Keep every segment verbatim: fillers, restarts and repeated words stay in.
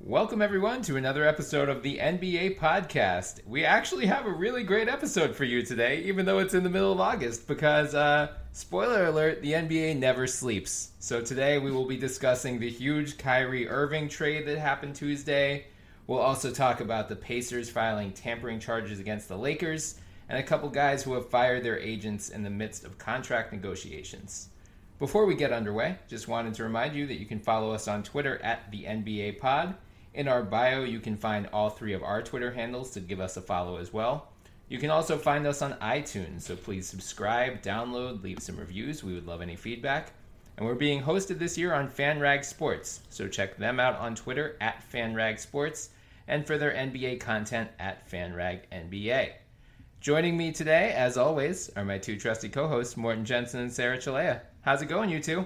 Welcome, everyone, to another episode of the N B A Podcast. We actually have a really great episode for you today, even though it's in the middle of August, because, uh, spoiler alert, the N B A never sleeps. So today we will be discussing the huge Kyrie Irving trade that happened Tuesday. We'll also talk about the Pacers filing tampering charges against the Lakers, and a couple guys who have fired their agents in the midst of contract negotiations. Before we get underway, just wanted to remind you that you can follow us on Twitter at the N B A Pod. In our bio, you can find all three of our Twitter handles to give us a follow as well. You can also find us on iTunes, so please subscribe, download, leave some reviews. We would love any feedback. And we're being hosted this year on FanRag Sports, so check them out on Twitter at FanRag Sports and for their N B A content at FanRag N B A. Joining me today, as always, are my two trusty co-hosts, Morten Jensen and Sarah Chalea. How's it going, you two?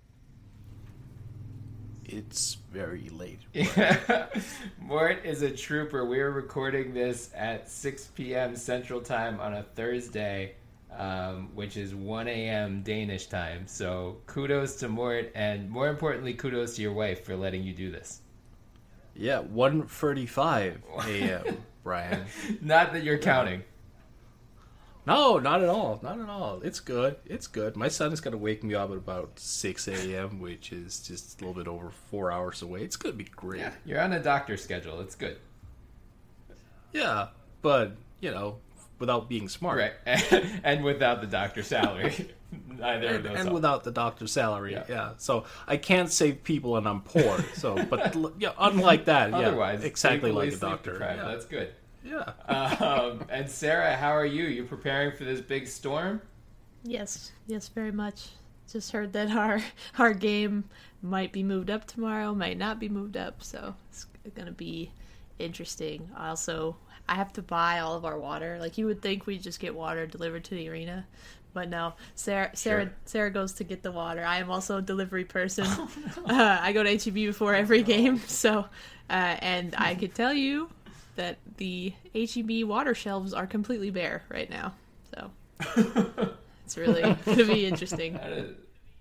It's very late. Mort is a trooper. We are recording this at six p.m. Central Time on a Thursday, um, which is one a.m. Danish time. So kudos to Mort, and more importantly, kudos to your wife for letting you do this. Yeah, one thirty-five a.m., Brian. Not that you're counting. No, not at all. Not at all. It's good. It's good. My son is going to wake me up at about six a.m., which is just a little bit over four hours away. It's going to be great. Yeah, you're on a doctor schedule. It's good. Yeah, but, you know, without being smart. Right, and without the doctor salary. Neither and, of those. And all. without the doctor's salary, yeah. Yeah. yeah. So I can't save people and I'm poor. So, but yeah, unlike that, Otherwise, yeah, exactly legally like a doctor. sleep-deprived. Yeah. That's good. Yeah. um, and Sarah, how are you? You preparing for this big storm? Yes, yes, very much. Just heard that our our game might be moved up tomorrow, might not be moved up, so it's gonna be interesting. Also, I have to buy all of our water. Like, you would think we'd just get water delivered to the arena, but no. Sarah Sarah Sure. Sarah goes to get the water. I am also a delivery person. Oh, no. uh, I go to H E B before every game, so uh, and I could tell you that the H E B water shelves are completely bare right now. So it's really going to be interesting. Is,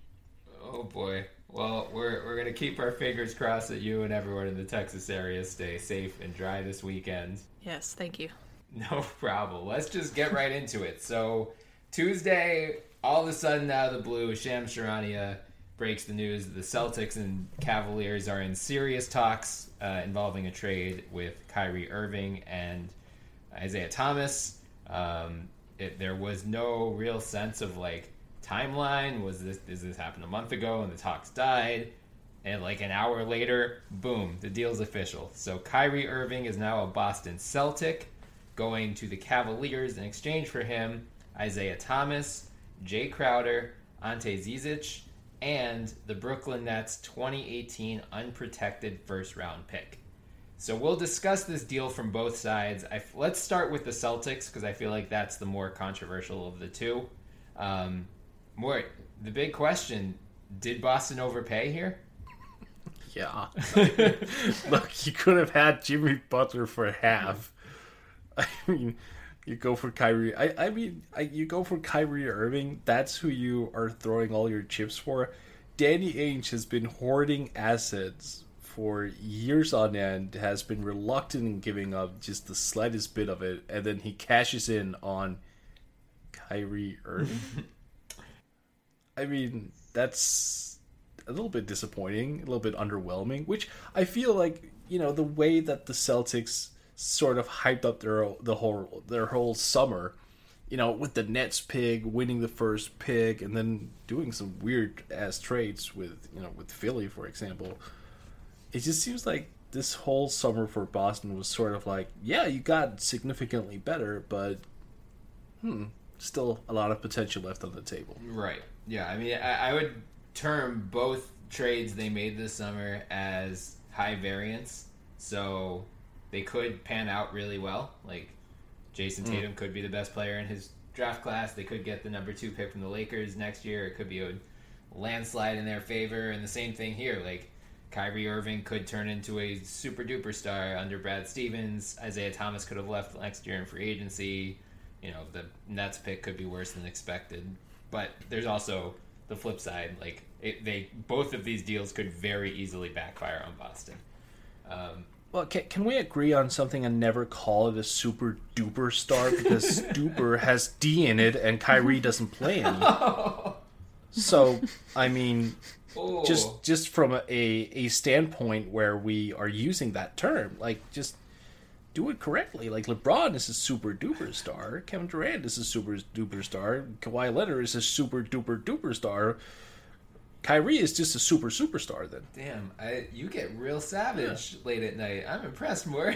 oh boy. Well, we're we're going to keep our fingers crossed that you and everyone in the Texas area stay safe and dry this weekend. Yes, thank you. No problem. Let's just get right into it. So Tuesday, all of a sudden out of the blue, Shams Charania breaks the news that the Celtics and Cavaliers are in serious talks uh, involving a trade with Kyrie Irving and Isaiah Thomas. Um, it, there was no real sense of like timeline. Was this does this happen a month ago and the talks died? And like an hour later, boom, the deal's official. So Kyrie Irving is now a Boston Celtic, going to the Cavaliers in exchange for him, Isaiah Thomas, Jay Crowder, Ante Zizic, and the Brooklyn Nets twenty eighteen unprotected first-round pick. So we'll discuss this deal from both sides. I, let's start with the Celtics, because I feel like that's the more controversial of the two. Um, Mort, the big question, did Boston overpay here? Yeah. Look, you could have had Jimmy Butler for half. I mean, you go for Kyrie. I, I mean, I, you go for Kyrie Irving. That's who you are throwing all your chips for. Danny Ainge has been hoarding assets for years on end, has been reluctant in giving up just the slightest bit of it, and then he cashes in on Kyrie Irving. I mean, that's a little bit disappointing, a little bit underwhelming, which I feel like, you know, the way that the Celtics sort of hyped up their the whole their whole summer, you know, with the Nets pick, winning the first pick, and then doing some weird ass trades with, you know, with Philly, for example. It just seems like this whole summer for Boston was sort of like, yeah, you got significantly better, but hmm, still a lot of potential left on the table. Right. Yeah, I mean, I, I would term both trades they made this summer as high variance. So they could pan out really well. Like, Jason Tatum mm. could be the best player in his draft class. They could get the number two pick from the Lakers next year. It could be a landslide in their favor. And the same thing here. Like, Kyrie Irving could turn into a super duper star under Brad Stevens. Isaiah Thomas could have left next year in free agency. You know, the Nets pick could be worse than expected. But there's also the flip side. Like, it, they both of these deals could very easily backfire on Boston. Um, Well, can, can we agree on something and never call it a super duper star because duper has D in it and Kyrie doesn't play any. So, I mean, Oh. just just from a, a standpoint where we are using that term, like, just do it correctly. Like, LeBron is a super duper star. Kevin Durant is a super duper star. Kawhi Leonard is a super duper duper star. Kyrie is just a super superstar then. Damn, I you get real savage yeah. late at night. I'm impressed, more.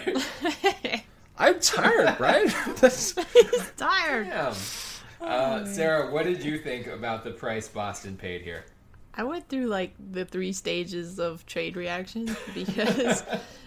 I'm tired, Brian. That's... He's tired. Damn. Uh, Sarah, what did you think about the price Boston paid here? I went through like the three stages of trade reaction because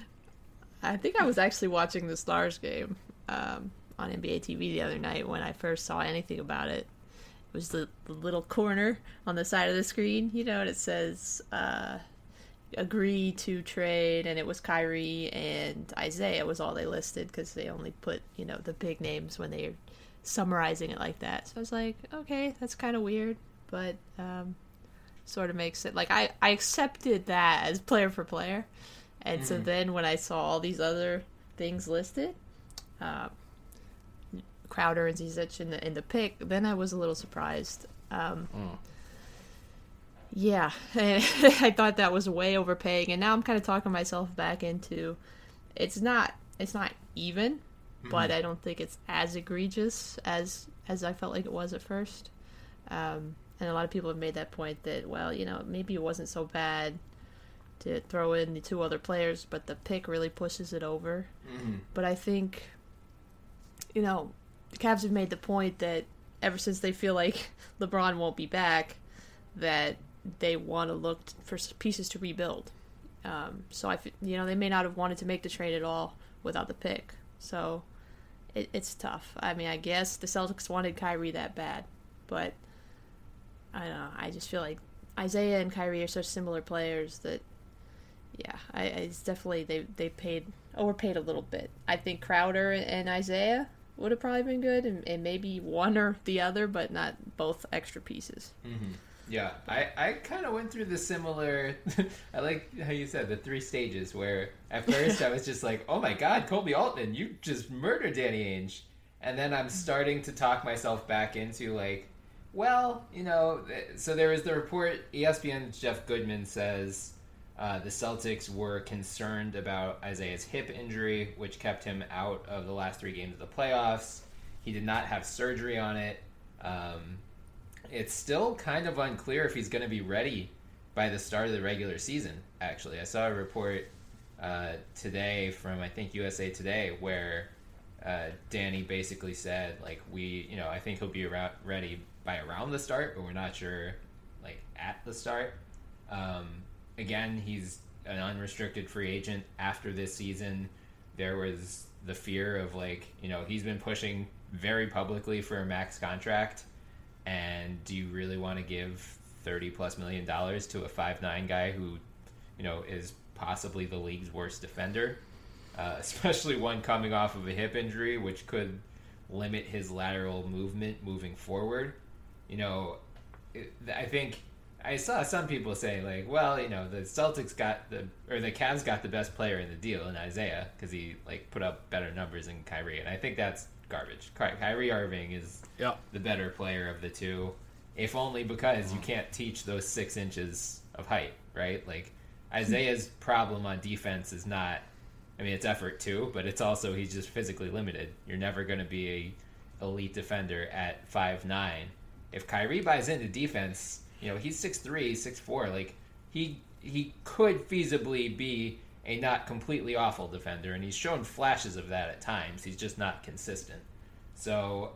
I think I was actually watching the Stars game um, on N B A T V the other night when I first saw anything about it. It was the, the little corner on the side of the screen, you know, and it says uh, agree to trade, and it was Kyrie and Isaiah was all they listed because they only put, you know, the big names when they're summarizing it like that. So I was like, okay, that's kind of weird, but um, sort of makes it, like, I, I accepted that as player for player, and mm-hmm. so then when I saw all these other things listed, uh, Crowder and Zizic in the in the pick, then I was a little surprised. Um, mm. Yeah, I thought that was way overpaying, and now I'm kind of talking myself back into it's not it's not even, mm-hmm. but I don't think it's as egregious as as I felt like it was at first. Um, and a lot of people have made that point that, well, you know, maybe it wasn't so bad to throw in the two other players, but the pick really pushes it over. Mm-hmm. But I think, you know, the Cavs have made the point that ever since they feel like LeBron won't be back, that they want to look for pieces to rebuild. Um, so, I, you know, they may not have wanted to make the trade at all without the pick. So, it, it's tough. I mean, I guess the Celtics wanted Kyrie that bad. But, I don't know. I just feel like Isaiah and Kyrie are such similar players that, yeah, I, it's definitely, they, they paid, overpaid a little bit. I think Crowder and Isaiah would have probably been good, and, and maybe one or the other, but not both extra pieces. Mm-hmm. Yeah, I, I kind of went through the similar, I like how you said, the three stages, where at first I was just like, oh my god, Kobe Altman, you just murdered Danny Ainge. And then I'm starting to talk myself back into, like, well, you know, so there was the report, E S P N's Jeff Goodman says uh, the Celtics were concerned about Isaiah's hip injury, which kept him out of the last three games of the playoffs. He did not have surgery on it. Um, it's still kind of unclear if he's going to be ready by the start of the regular season, actually. I saw a report uh, today from, I think, U S A Today, where uh, Danny basically said, like, we, you know, I think he'll be around, ready by around the start, but we're not sure, like, at the start. Um, again, he's an unrestricted free agent after this season. There was the fear of, like, you know, he's been pushing very publicly for a max contract, and do you really want to give thirty plus million dollars to a five nine guy who, you know, is possibly the league's worst defender, uh, especially one coming off of a hip injury, which could limit his lateral movement moving forward? You know, it, I think I saw some people say, like, well, you know, the Celtics got the, or the Cavs got the best player in the deal in Isaiah because he, like, put up better numbers than Kyrie, and I think that's garbage. Ky- Kyrie Irving is yeah. the better player of the two, if only because you can't teach those six inches of height, right? Like, Isaiah's problem on defense is not, I mean, it's effort too, but it's also he's just physically limited. You're never going to be a elite defender at five nine. If Kyrie buys into defense, you know, he's six three, six four, like, he he could feasibly be a not completely awful defender, and he's shown flashes of that at times. He's just not consistent. So,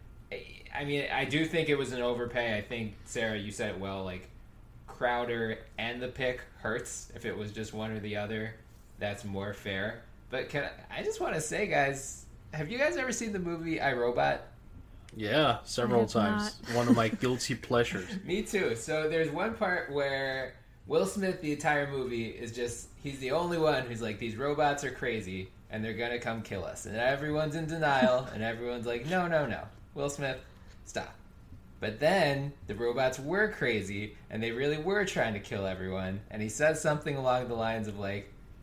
I mean, I do think it was an overpay. I think, Sarah, you said it well, like, Crowder and the pick hurts. If it was just one or the other, that's more fair. But can I, I just want to say, guys, have you guys ever seen the movie I, Robot? Yeah, several times. Not. One of my guilty pleasures. Me too. So there's one part where Will Smith, the entire movie, is just, he's the only one who's like, these robots are crazy, and they're going to come kill us. And everyone's in denial, and everyone's like, no, no, no. Will Smith, stop. But then the robots were crazy, and they really were trying to kill everyone. And he says something along the lines of, like,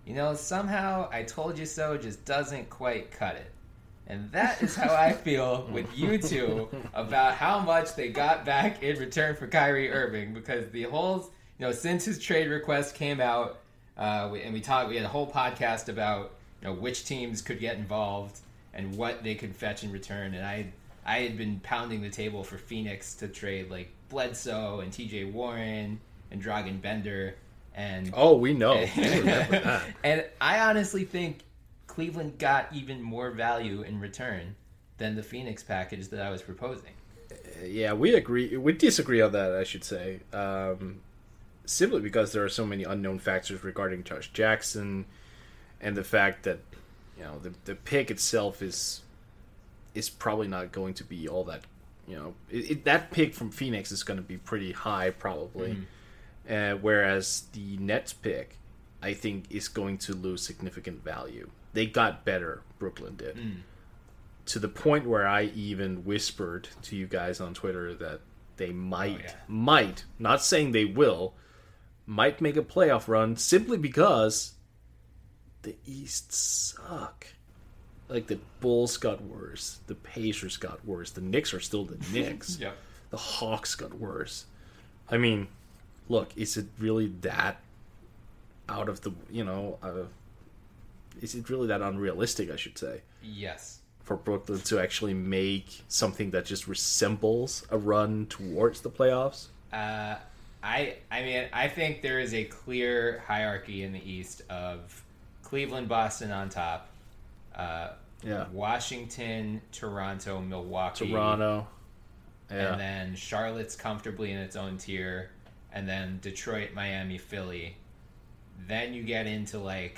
you know, somehow I told you so just doesn't quite cut it. And that is how I feel with you two about how much they got back in return for Kyrie Irving, because the whole, you know, since his trade request came out, uh, we, and we talked, we had a whole podcast about, you know, which teams could get involved and what they could fetch in return. And I, I had been pounding the table for Phoenix to trade like Bledsoe and T J Warren and Dragan Bender. And oh, we know. We remember that. And I honestly think Cleveland got even more value in return than the Phoenix package that I was proposing. Yeah, we agree. We disagree on that, I should say. Um, simply because there are so many unknown factors regarding Josh Jackson, and the fact that, you know, the the pick itself is is probably not going to be all that. You know, it, it, that pick from Phoenix is going to be pretty high probably, mm-hmm. uh, whereas the Nets pick, I think, is going to lose significant value. They got better, Brooklyn did. Mm. To the point where I even whispered to you guys on Twitter that they might, oh, yeah. might, not saying they will, might make a playoff run simply because the East suck. Like, the Bulls got worse. The Pacers got worse. The Knicks are still the Knicks. Yep. The Hawks got worse. I mean, look, is it really that out of the, you know... Uh, Is it really that unrealistic, I should say? Yes. For Brooklyn to actually make something that just resembles a run towards the playoffs? Uh, I I mean, I think there is a clear hierarchy in the East of Cleveland, Boston on top, uh, yeah. Washington, Toronto, Milwaukee. Toronto. Yeah. And then Charlotte's comfortably in its own tier. And then Detroit, Miami, Philly. Then you get into, like...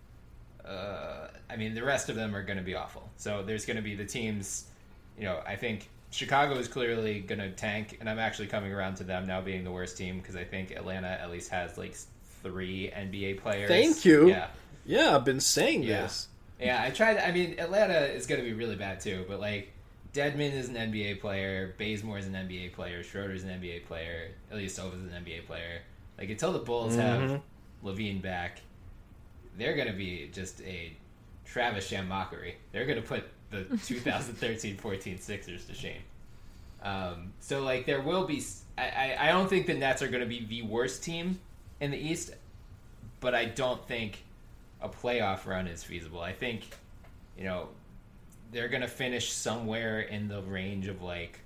Uh, I mean, the rest of them are going to be awful. So there's going to be the teams, you know, I think Chicago is clearly going to tank, and I'm actually coming around to them now being the worst team because I think Atlanta at least has like three N B A players. Thank you. Yeah. Yeah, I've been saying yeah. this. Yeah, I tried. I mean, Atlanta is going to be really bad too, but like Dedmon is an N B A player, Bazemore is an N B A player, Schroeder's an N B A player, Ilyasova is an N B A player. Like until the Bulls mm-hmm. have Levine back, they're going to be just a Travis Sham mockery. They're going to put the twenty thirteen fourteen Sixers to shame. Um, so, like, there will be... I, I, I don't think the Nets are going to be the worst team in the East, but I don't think a playoff run is feasible. I think, you know, they're going to finish somewhere in the range of, like,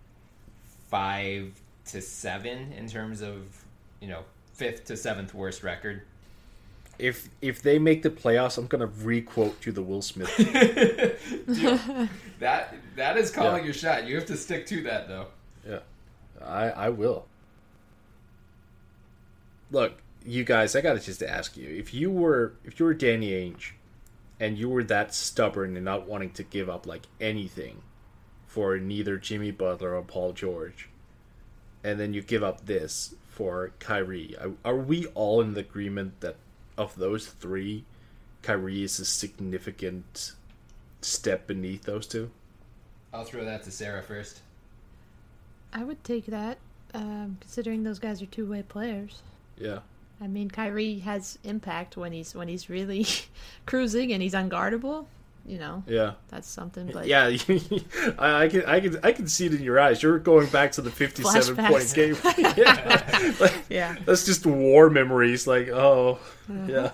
five to seven in terms of, you know, fifth to seventh worst record. If if they make the playoffs, I'm gonna re-quote you the Will Smith. Dude, that that is calling yeah. your shot. You have to stick to that, though. Yeah, I I will. Look, you guys, I gotta just ask you: if you were if you were Danny Ainge, and you were that stubborn and not wanting to give up like anything for neither Jimmy Butler or Paul George, and then you give up this for Kyrie, are we all in the agreement that of those three, Kyrie is a significant step beneath those two? I'll throw that to Sarah first. I would take that, um, considering those guys are two-way players. Yeah. I mean, Kyrie has impact when he's when he's really cruising and he's unguardable. You know. Yeah. That's something. But yeah, I, I can I can I can see it in your eyes. You're going back to the fifty-seven point game. yeah. Like, yeah. That's just war memories. Like, oh, uh-huh. yeah.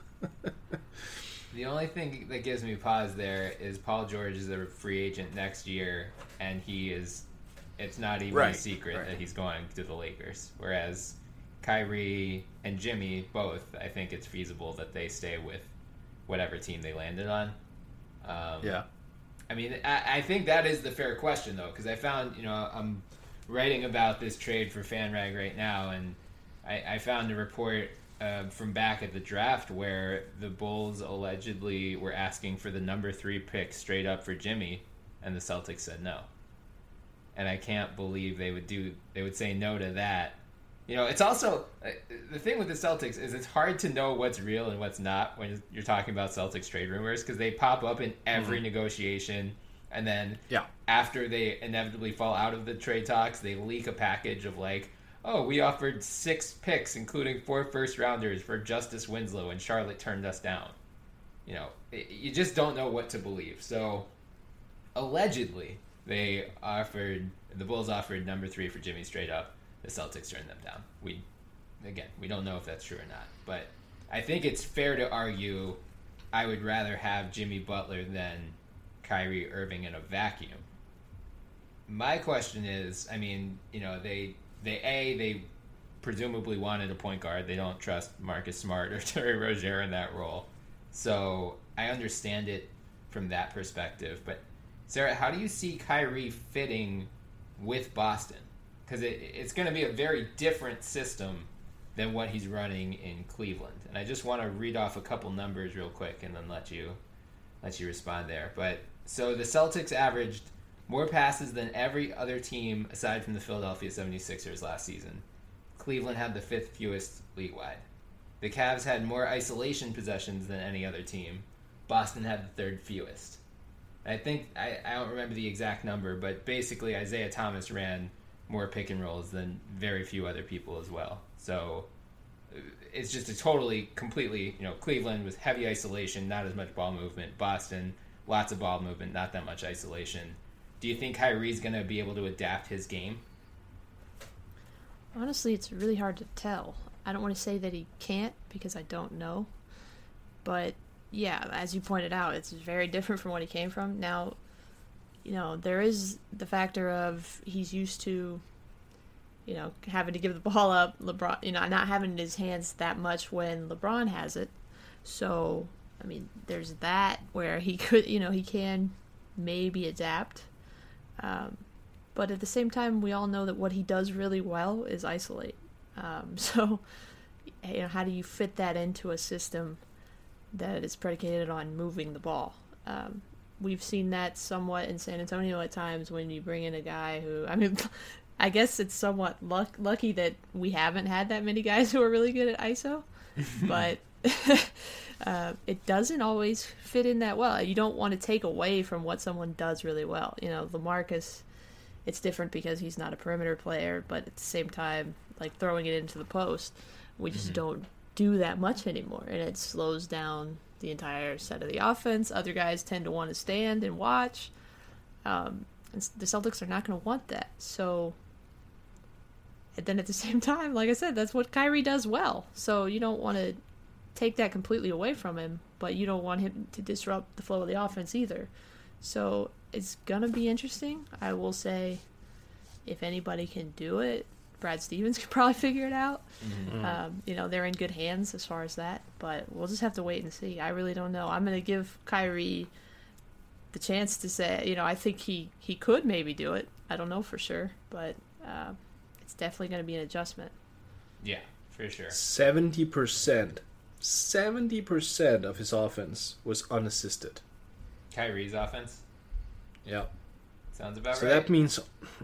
The only thing that gives me pause there is Paul George is a free agent next year, and he is. It's not even right. a secret right. that he's going to the Lakers. Whereas Kyrie and Jimmy both, I think it's feasible that they stay with whatever team they landed on. Um, yeah. I mean, I, I think that is the fair question, though, because I found, you know, I'm writing about this trade for FanRag right now, and I, I found a report uh, from back at the draft where the Bulls allegedly were asking for the number three pick straight up for Jimmy, and the Celtics said no. And I can't believe they would do they would say no to that. You know, it's also uh, the thing with the Celtics is it's hard to know what's real and what's not when you're talking about Celtics trade rumors because they pop up in every mm-hmm. negotiation, and then yeah. after they inevitably fall out of the trade talks, they leak a package of like, oh, we offered six picks, including four first rounders for Justice Winslow, and Charlotte turned us down. You know, it, you just don't know what to believe. So, allegedly, they offered, the Bulls offered number three for Jimmy straight up. The Celtics turned them down. We, again, we don't know if that's true or not. But I think it's fair to argue I would rather have Jimmy Butler than Kyrie Irving in a vacuum. My question is, I mean, you know, they, they A, they presumably wanted a point guard. They don't trust Marcus Smart or Terry Rozier in that role. So I understand it from that perspective. But, Sarah, how do you see Kyrie fitting with Boston? Because it, it's going to be a very different system than what he's running in Cleveland. And I just want to read off a couple numbers real quick and then let you let you respond there. But so the Celtics averaged more passes than every other team aside from the Philadelphia seventy-sixers last season. Cleveland had the fifth fewest league-wide. The Cavs had more isolation possessions than any other team. Boston had the third fewest. I think, I, I don't remember the exact number, but basically Isaiah Thomas ran more pick and rolls than very few other people as well. So it's just a totally, completely, you know, Cleveland with heavy isolation, not as much ball movement. Boston, lots of ball movement, not that much isolation. Do you think Kyrie's going to be able to adapt his game? Honestly, it's really hard to tell. I don't want to say that he can't because I don't know. But, yeah, as you pointed out, it's very different from what he came from. Now, you know, there is the factor of he's used to, you know, having to give the ball up, LeBron, you know, not having his hands that much when LeBron has it. So, I mean, there's that where he could, you know, he can maybe adapt. Um, but at the same time, we all know that what he does really well is isolate. Um, so, you know, how do you fit that into a system that is predicated on moving the ball? Um, we've seen that somewhat in San Antonio at times when you bring in a guy who, I mean, I guess it's somewhat luck, lucky that we haven't had that many guys who are really good at I S O, but uh, it doesn't always fit in that well. You don't want to take away from what someone does really well. You know, LaMarcus, it's different because he's not a perimeter player, but at the same time, like throwing it into the post, we just mm-hmm. don't do that much anymore, and it slows down the entire set of the offense. Other guys tend to want to stand and watch. Um, and the Celtics are not going to want that. So, and then at the same time, like I said, that's what Kyrie does well. So you don't want to take that completely away from him, but you don't want him to disrupt the flow of the offense either. So it's going to be interesting. I will say, if anybody can do it, Brad Stevens could probably figure it out. Mm-hmm. Um, you know, they're in good hands as far as that, but we'll just have to wait and see. I really don't know. I'm going to give Kyrie the chance to say, you know, I think he, he could maybe do it. I don't know for sure, but uh, it's definitely going to be an adjustment. Yeah, for sure. seventy percent. seventy percent of his offense was unassisted. Kyrie's offense? Yeah. Sounds about so right. So that means,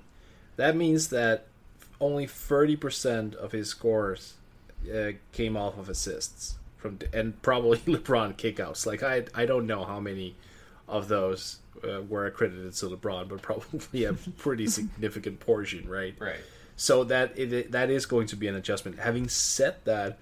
that means that only thirty percent of his scores uh, came off of assists from, and probably LeBron kickouts. Like I, I don't know how many of those uh, were accredited to LeBron, but probably a pretty significant portion, right? Right. So that it, that is going to be an adjustment. Having said that,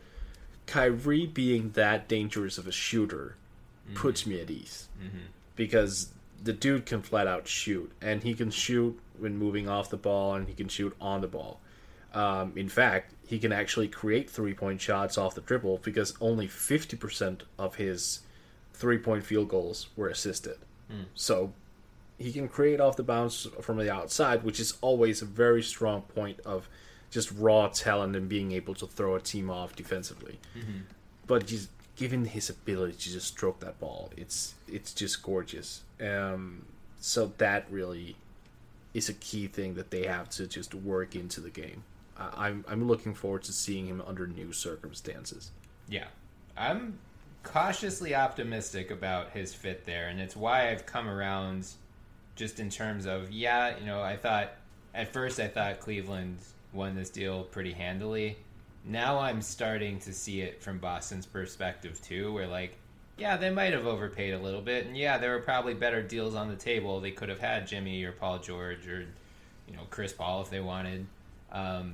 Kyrie being that dangerous of a shooter mm-hmm. puts me at ease mm-hmm. because the dude can flat out shoot, and he can shoot when moving off the ball, and he can shoot on the ball. Um, in fact, he can actually create three-point shots off the dribble because only fifty percent of his three-point field goals were assisted. Mm. So he can create off the bounce from the outside, which is always a very strong point of just raw talent and being able to throw a team off defensively. Mm-hmm. But just given his ability to just stroke that ball, it's it's just gorgeous. Um, so that really is a key thing that they have to just work into the game. I, I'm I'm looking forward to seeing him under new circumstances. Yeah, I'm cautiously optimistic about his fit there, and it's why I've come around just in terms of, yeah, you know, I thought, at first I thought Cleveland won this deal pretty handily. Now I'm starting to see it from Boston's perspective too, where like, yeah, they might have overpaid a little bit, and yeah, there were probably better deals on the table. They could have had Jimmy or Paul George or, you know, Chris Paul if they wanted. Um,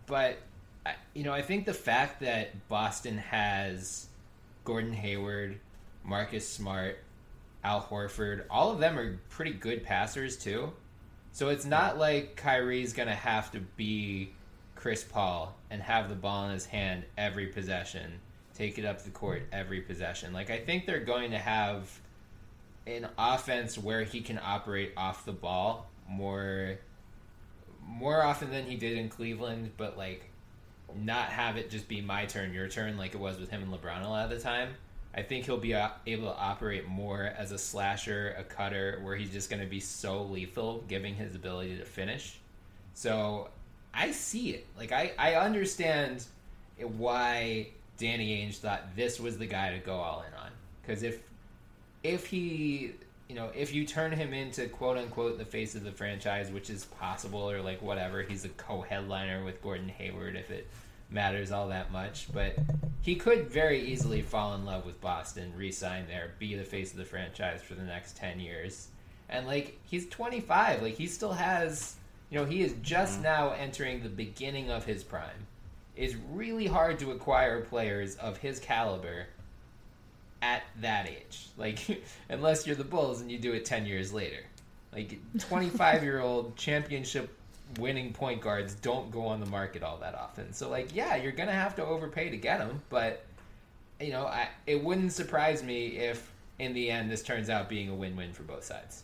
but, you know, I think the fact that Boston has Gordon Hayward, Marcus Smart, Al Horford, all of them are pretty good passers too. So it's not like Kyrie's going to have to be Chris Paul and have the ball in his hand every possession, take it up the court every possession. Like, I think they're going to have an offense where he can operate off the ball more more often than he did in Cleveland, but, like, not have it just be my turn, your turn, like it was with him and LeBron a lot of the time. I think he'll be able to operate more as a slasher, a cutter, where he's just going to be so lethal, giving his ability to finish. So I see it. Like, I, I understand why Danny Ainge thought this was the guy to go all in on. Because if if he, you know, if you turn him into quote-unquote the face of the franchise, which is possible, or like whatever, he's a co-headliner with Gordon Hayward if it matters all that much, but he could very easily fall in love with Boston, re-sign there, be the face of the franchise for the next ten years. And, like, he's twenty-five. Like, he still has, you know, he is just mm-hmm. now entering the beginning of his prime. It's really hard to acquire players of his caliber at that age. Like, unless you're the Bulls and you do it ten years later. Like, twenty-five-year-old championship winning point guards don't go on the market all that often. So, like, yeah, you're going to have to overpay to get them, but, you know, I, it wouldn't surprise me if, in the end, this turns out being a win-win for both sides.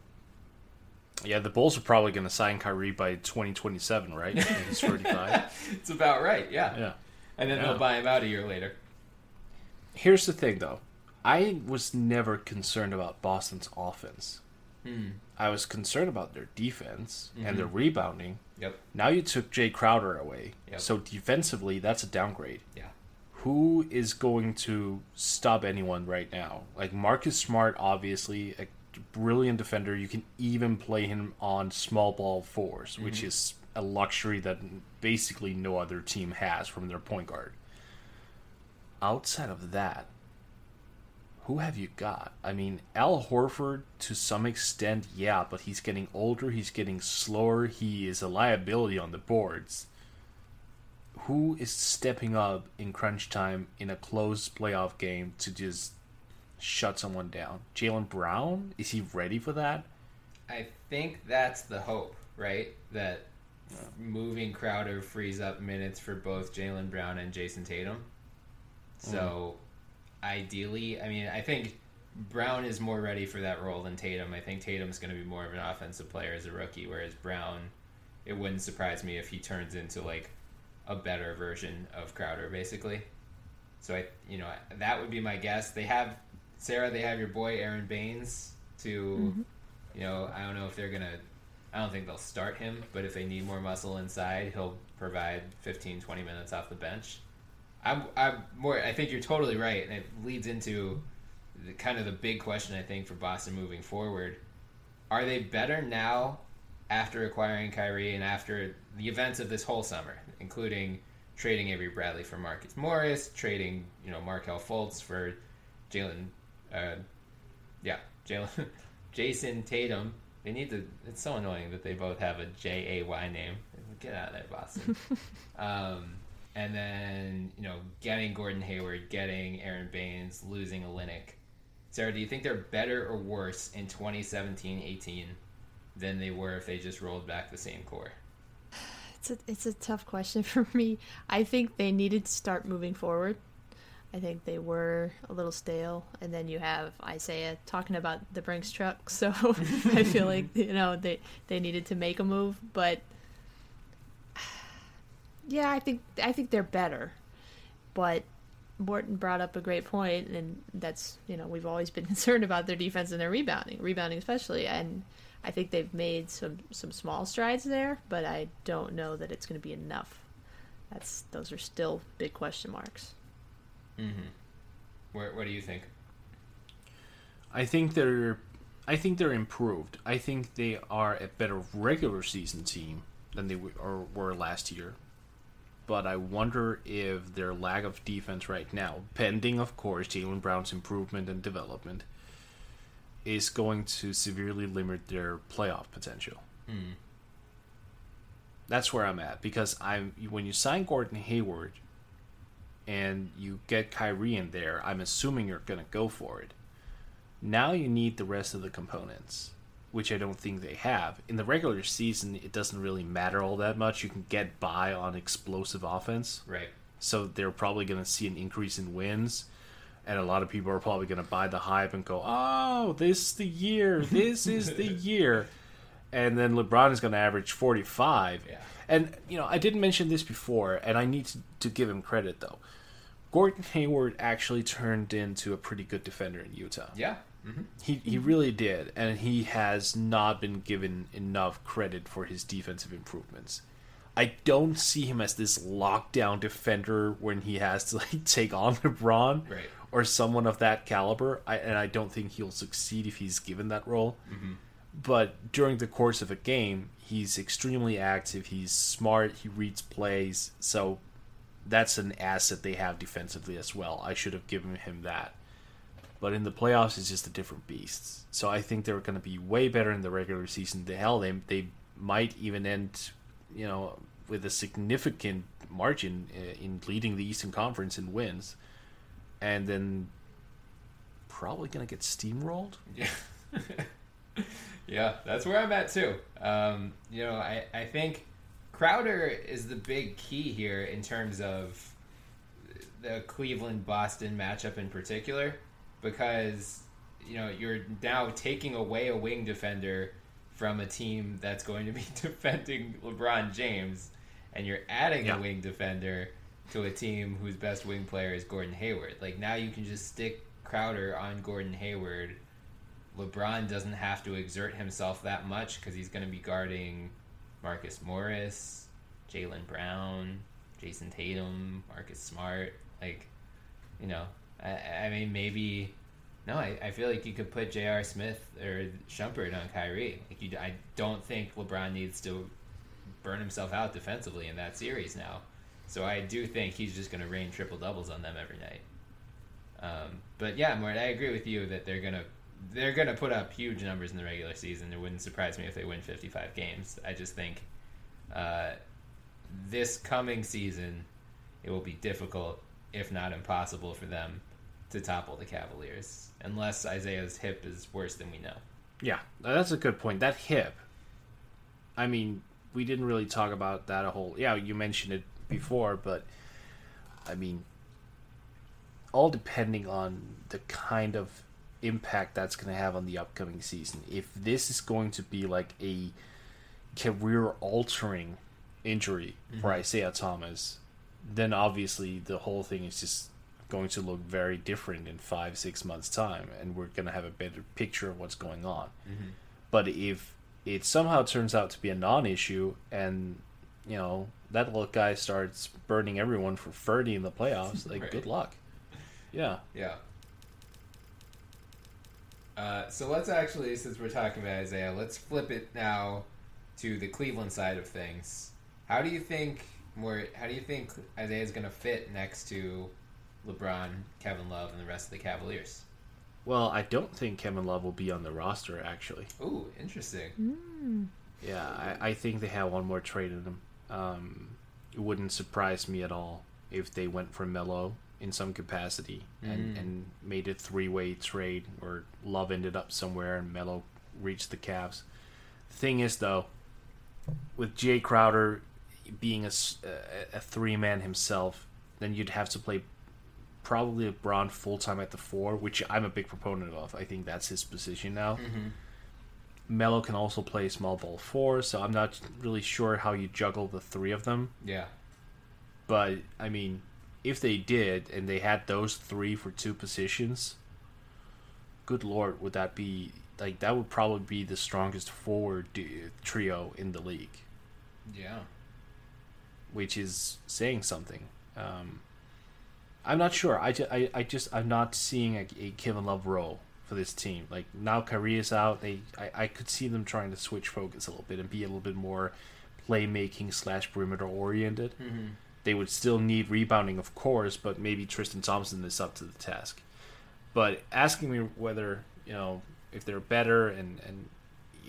Yeah, the Bulls are probably going to sign Kyrie by twenty twenty-seven, right? He's thirty-five. It's about right, yeah. Yeah. And then yeah. they'll buy him out a year later. Here's the thing, though. I was never concerned about Boston's offense. Hmm. I was concerned about their defense mm-hmm. and their rebounding. Yep. Now you took Jay Crowder away. Yep. So defensively, that's a downgrade. Yeah. Who is going to stop anyone right now? Like, Marcus Smart, obviously, a brilliant defender. You can even play him on small ball fours, mm-hmm. which is a luxury that basically no other team has from their point guard. Outside of that, who have you got? I mean, Al Horford, to some extent, yeah, but he's getting older, he's getting slower, he is a liability on the boards. Who is stepping up in crunch time in a close playoff game to just shut someone down? Jaylen Brown? Is he ready for that? I think that's the hope, right? That yeah. moving Crowder frees up minutes for both Jaylen Brown and Jason Tatum. So... Mm. Ideally, I mean, I think Brown is more ready for that role than Tatum. I think Tatum's going to be more of an offensive player as a rookie, whereas Brown, it wouldn't surprise me if he turns into, like, a better version of Crowder, basically. So, I, you know, that would be my guess. They have, Sarah, they have your boy Aaron Baines to, mm-hmm. you know, I don't know if they're going to, I don't think they'll start him, but if they need more muscle inside, he'll provide fifteen, twenty minutes off the bench. I'm, I'm more. I think you're totally right, and it leads into the, kind of the big question I think for Boston moving forward. Are they better now after acquiring Kyrie and after the events of this whole summer, including trading Avery Bradley for Marcus Morris, trading you know Markelle Fultz for Jalen, uh, yeah, Jalen, Jason Tatum? They need to. It's so annoying that they both have a J A Y name. Get out of there, Boston. um, And then, you know, getting Gordon Hayward, getting Aaron Baines, losing Olynyk. Sarah, do you think they're better or worse in twenty seventeen eighteen than they were if they just rolled back the same core? It's a, it's a tough question for me. I think they needed to start moving forward. I think they were a little stale. And then you have Isaiah talking about the Brinks truck. So I feel like, you know, they, they needed to make a move. But... Yeah, I think I think they're better, but Morton brought up a great point, and that's, you know, we've always been concerned about their defense and their rebounding, rebounding especially, and I think they've made some, some small strides there, but I don't know that it's going to be enough. That's those are still big question marks. Mm-hmm. Where, what do you think? I think they're I think they're improved. I think they are a better regular season team than they w- or were last year. But I wonder if their lack of defense right now, pending, of course, Jaylen Brown's improvement and development, is going to severely limit their playoff potential. Mm. That's where I'm at, because I'm when you sign Gordon Hayward and you get Kyrie in there, I'm assuming you're going to go for it. Now you need the rest of the components, which I don't think they have. In the regular season, it doesn't really matter all that much. You can get by on explosive offense. Right. So they're probably going to see an increase in wins. And a lot of people are probably going to buy the hype and go, oh, this is the year. This is the year. And then LeBron is going to average forty-five. Yeah. And, you know, I didn't mention this before, and I need to, to give him credit, though. Gordon Hayward actually turned into a pretty good defender in Utah. Yeah. Mm-hmm. He he really did, and he has not been given enough credit for his defensive improvements. I don't see him as this lockdown defender when he has to like take on LeBron right. or someone of that caliber. I, and I don't think he'll succeed if he's given that role. Mm-hmm. But during the course of a game, he's extremely active. He's smart. He reads plays. So that's an asset they have defensively as well. I should have given him that. But in the playoffs, it's just a different beast. So I think they're going to be way better in the regular season. The hell, they they might even end, you know, with a significant margin in leading the Eastern Conference in wins, and then probably going to get steamrolled. Yeah, yeah, that's where I'm at too. Um, you know, I I think Crowder is the big key here in terms of the Cleveland-Boston matchup in particular. Because, you know, you're now taking away a wing defender from a team that's going to be defending LeBron James, and you're adding yeah. a wing defender to a team whose best wing player is Gordon Hayward. Like, now you can just stick Crowder on Gordon Hayward. LeBron doesn't have to exert himself that much because he's going to be guarding Marcus Morris, Jaylen Brown, Jason Tatum, Marcus Smart. Like, you know... I, I mean, maybe... No, I, I feel like you could put J R. Smith or Shumpert on Kyrie. Like you, I don't think LeBron needs to burn himself out defensively in that series now. So I do think he's just going to rain triple-doubles on them every night. Um, but yeah, Mort, I agree with you that they're going to they're gonna put up huge numbers in the regular season. It wouldn't surprise me if they win fifty-five games. I just think uh, this coming season, it will be difficult, if not impossible, for them to topple the Cavaliers, unless Isaiah's hip is worse than we know. Yeah, that's a good point. That hip, I mean, we didn't really talk about that a whole... Yeah, you mentioned it before, but, I mean, all depending on the kind of impact that's going to have on the upcoming season. If this is going to be like a career-altering injury mm-hmm. for Isaiah Thomas, then obviously the whole thing is just going to look very different in five, six months' time, and we're going to have a better picture of what's going on. Mm-hmm. But if it somehow turns out to be a non-issue, and, you know, that little guy starts burning everyone for thirty in the playoffs, like, right. Good luck. Yeah. Yeah. Uh, so let's actually, since we're talking about Isaiah, let's flip it now to the Cleveland side of things. How do you think more? How do you think Isaiah's going to fit next to LeBron, Kevin Love, and the rest of the Cavaliers? Well, I don't think Kevin Love will be on the roster, actually. Ooh, interesting. Mm. Yeah, I, I think they have one more trade in them. Um, it wouldn't surprise me at all if they went for Melo in some capacity and, mm. and made a three-way trade where Love ended up somewhere and Melo reached the Cavs. The thing is, though, with Jay Crowder being a, a, a three-man himself, then you'd have to play probably LeBron full-time at the four, which I'm a big proponent of. I think that's his position now. Mm-hmm. Melo can also play small ball four, so I'm not really sure how you juggle the three of them. Yeah. But, I mean, if they did, and they had those three for two positions, good lord, would that be... Like, that would probably be the strongest forward trio in the league. Yeah. Which is saying something. Um... I'm not sure. I, just, I, I just I'm not seeing a, a Kevin Love role for this team. Like now Kyrie is out, they I, I could see them trying to switch focus a little bit and be a little bit more playmaking slash perimeter oriented. Mm-hmm. They would still need rebounding, of course, but maybe Tristan Thompson is up to the task. But asking me whether, you know, if they're better and, and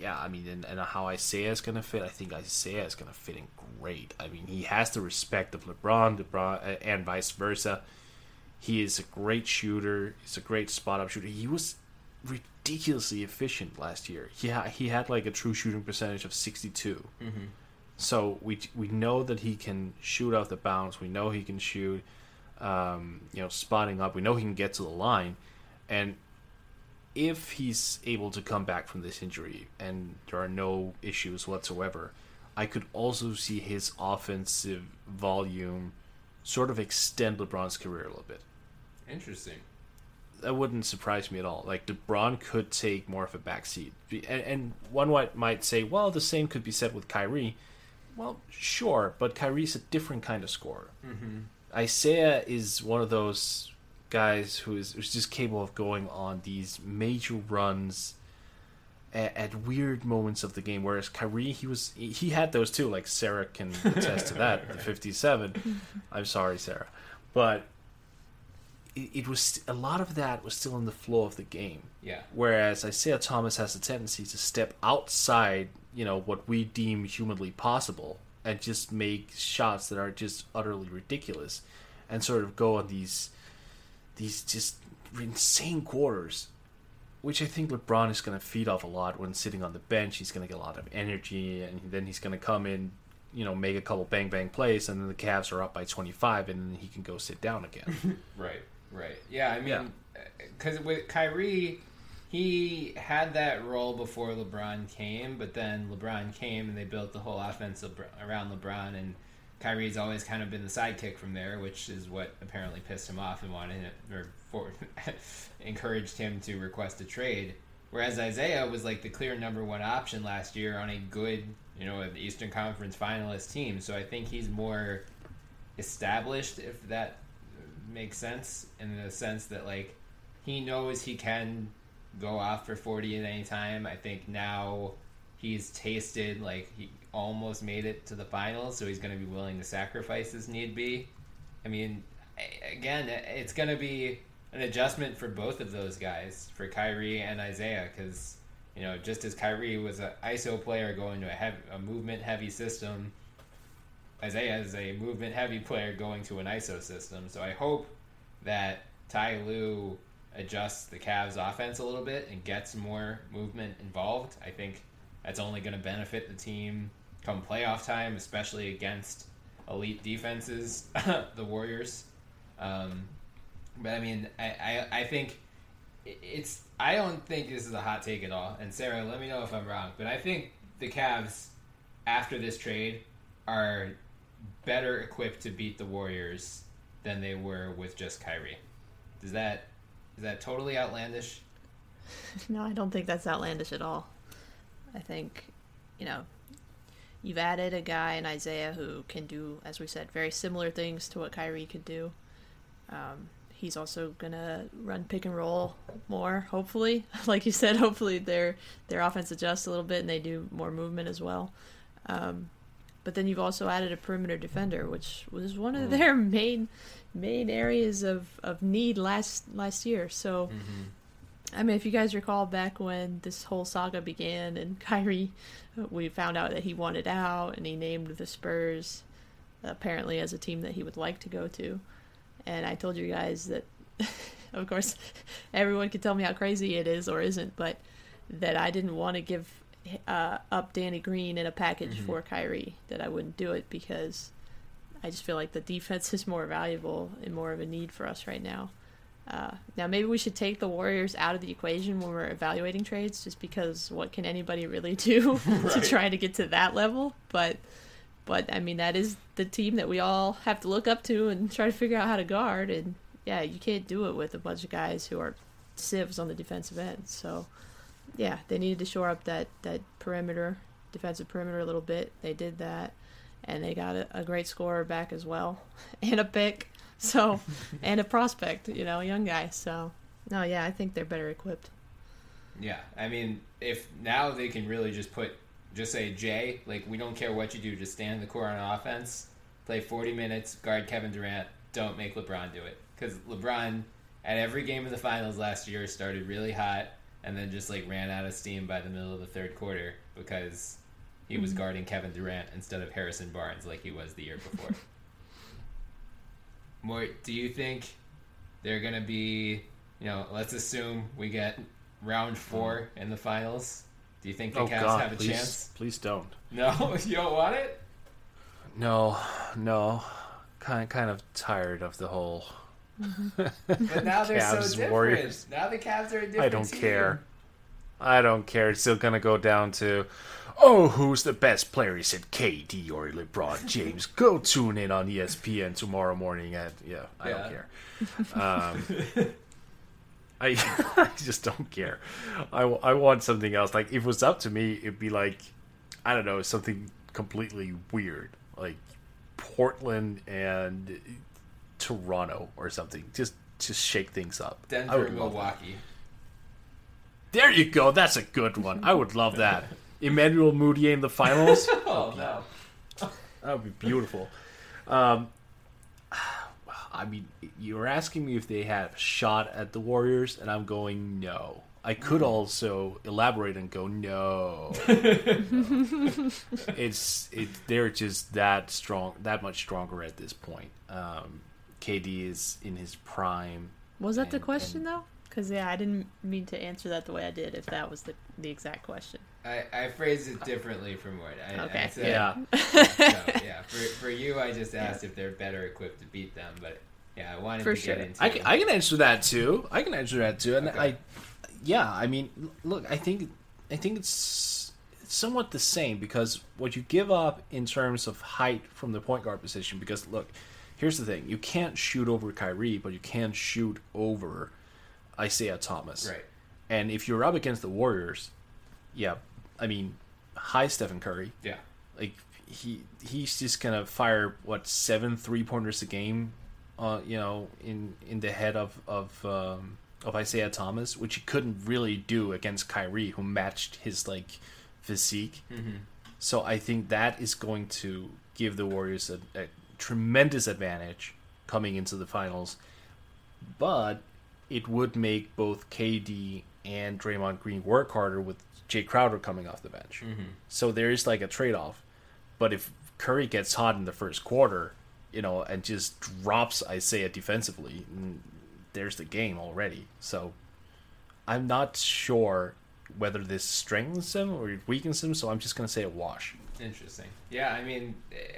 yeah, I mean, and, and how Isaiah is going to fit, I think Isaiah is going to fit in great. I mean, he has the respect of LeBron, LeBron, uh, and vice versa. He is a great shooter. He's a great spot-up shooter. He was ridiculously efficient last year. He, ha- he had like a true shooting percentage of sixty-two. Mm-hmm. So we we know that he can shoot off the bounce. We know he can shoot, um, you know, spotting up. We know he can get to the line. And if he's able to come back from this injury and there are no issues whatsoever, I could also see his offensive volume sort of extend LeBron's career a little bit. Interesting. That wouldn't surprise me at all. Like, LeBron could take more of a backseat. And, and one might say, well, the same could be said with Kyrie. Well, sure, but Kyrie's a different kind of scorer. Mm-hmm. Isaiah is one of those guys who is who's just capable of going on these major runs at, at weird moments of the game. Whereas Kyrie, he was he had those too. Like Sarah can attest to that. The fifty-seven. I'm sorry, Sarah, but it, it was a lot of that was still in the flow of the game. Yeah. Whereas Isaiah Thomas has a tendency to step outside, you know, what we deem humanly possible and just make shots that are just utterly ridiculous, and sort of go on these. These just insane quarters, which I think LeBron is going to feed off a lot when sitting on the bench. He's going to get a lot of energy, and then he's going to come in, you know, make a couple bang bang plays, and then the Cavs are up by twenty-five, and then he can go sit down again. Right, right. Yeah, I mean, because yeah. with Kyrie, he had that role before LeBron came, but then LeBron came, and they built the whole offense around LeBron, and Kyrie's always kind of been the sidekick from there, which is what apparently pissed him off and wanted him, or for, encouraged him to request a trade. Whereas Isaiah was like the clear number one option last year on a good, you know, Eastern Conference finalist team. So I think he's more established, if that makes sense, in the sense that like he knows he can go off for forty at any time. I think now he's tasted like he almost made it to the finals, so he's going to be willing to sacrifice as need be. I mean, again, it's going to be an adjustment for both of those guys, for Kyrie and Isaiah, because, you know, just as Kyrie was an I S O player going to a, heavy, a movement-heavy system, Isaiah is a movement-heavy player going to an I S O system. So I hope that Ty Lue adjusts the Cavs' offense a little bit and gets more movement involved. I think that's only going to benefit the team come playoff time, especially against elite defenses, the Warriors. Um, but I mean, I, I, I think it's, I don't think this is a hot take at all. And Sarah, let me know if I'm wrong, but I think the Cavs, after this trade, are better equipped to beat the Warriors than they were with just Kyrie. Does that, is that totally outlandish? No, I don't think that's outlandish at all. I think, you know, you've added a guy in Isaiah who can do, as we said, very similar things to what Kyrie could do. Um, he's also going to run pick and roll more, hopefully. Like you said, hopefully their their offense adjusts a little bit and they do more movement as well. Um, but then you've also added a perimeter defender, which was one of mm. their main main areas of, of need last last year. So, mm-hmm. I mean, if you guys recall back when this whole saga began and Kyrie, we found out that he wanted out and he named the Spurs apparently as a team that he would like to go to. And I told you guys that, of course, everyone can tell me how crazy it is or isn't, but that I didn't want to give uh, up Danny Green in a package mm-hmm. for Kyrie, that I wouldn't do it because I just feel like the defense is more valuable and more of a need for us right now. Uh, now, maybe we should take the Warriors out of the equation when we're evaluating trades, just because what can anybody really do right. to try to get to that level? But, but I mean, that is the team that we all have to look up to and try to figure out how to guard. And, yeah, you can't do it with a bunch of guys who are sieves on the defensive end. So, yeah, they needed to shore up that, that perimeter, defensive perimeter a little bit. They did that, and they got a, a great scorer back as well, and a pick. So, and a prospect, you know, a young guy. So, no, yeah, I think they're better equipped. Yeah, I mean, if now they can really just put, just say, Jay, like, we don't care what you do, just stand in the court on offense, play forty minutes, guard Kevin Durant, don't make LeBron do it. Because LeBron, at every game of the finals last year, started really hot, and then just like ran out of steam by the middle of the third quarter because he was guarding Kevin Durant instead of Harrison Barnes like he was the year before. Mort, do you think they're going to be, you know, let's assume we get round four in the finals. Do you think the oh, Cavs God, have a please, chance? Please don't. No? You don't want it? No, no. Kind kind of tired of the whole. But now they're Cavs, so different. Warriors. Now the Cavs are a different I don't team. care. I don't care. It's still gonna go down to, oh, who's the best player? He said K D or LeBron James. Go tune in on E S P N tomorrow morning at yeah. I Yeah. don't care. Um, I I just don't care. I, I want something else. Like if it was up to me, it'd be like, I don't know, something completely weird, like Portland and Toronto or something. Just just shake things up. I Denver would and love that. Milwaukee. There you go. That's a good one. I would love that. Emmanuel Mudiay in the finals. Oh, no. That would be beautiful. Um, I mean, you were asking me if they had a shot at the Warriors, and I'm going no. I could also elaborate and go no. it's it. They're just that strong, that much stronger at this point. Um, K D is in his prime. Was that the and- question, and- though? Because, yeah, I didn't mean to answer that the way I did, if that was the, the exact question. I, I phrased it differently from what I, Okay. I said. Yeah. So, yeah. For, for you, I just asked if they're better equipped to beat them, but yeah, I wanted For to sure. get into I can, I can answer that too. I can answer that too, and Okay. I, yeah, I mean, look, I think, I think it's somewhat the same because what you give up in terms of height from the point guard position. Because look, here's the thing: you can't shoot over Kyrie, but you can shoot over Isaiah Thomas. Right. And if you're up against the Warriors, yeah, I mean, hi Stephen Curry. Yeah. Like he he's just gonna fire what seven three pointers a game, uh, you know, in in the head of of um, of Isaiah Thomas, which he couldn't really do against Kyrie, who matched his like physique. Mm-hmm. So I think that is going to give the Warriors a, a tremendous advantage coming into the finals, but it would make both K D and Draymond Green work harder with Jay Crowder coming off the bench. Mm-hmm. So there is like a trade-off. But if Curry gets hot in the first quarter, you know, and just drops Isaiah defensively, mm, there's the game already. So I'm not sure whether this strengthens him or it weakens him, so I'm just going to say a wash. Interesting. Yeah, I mean,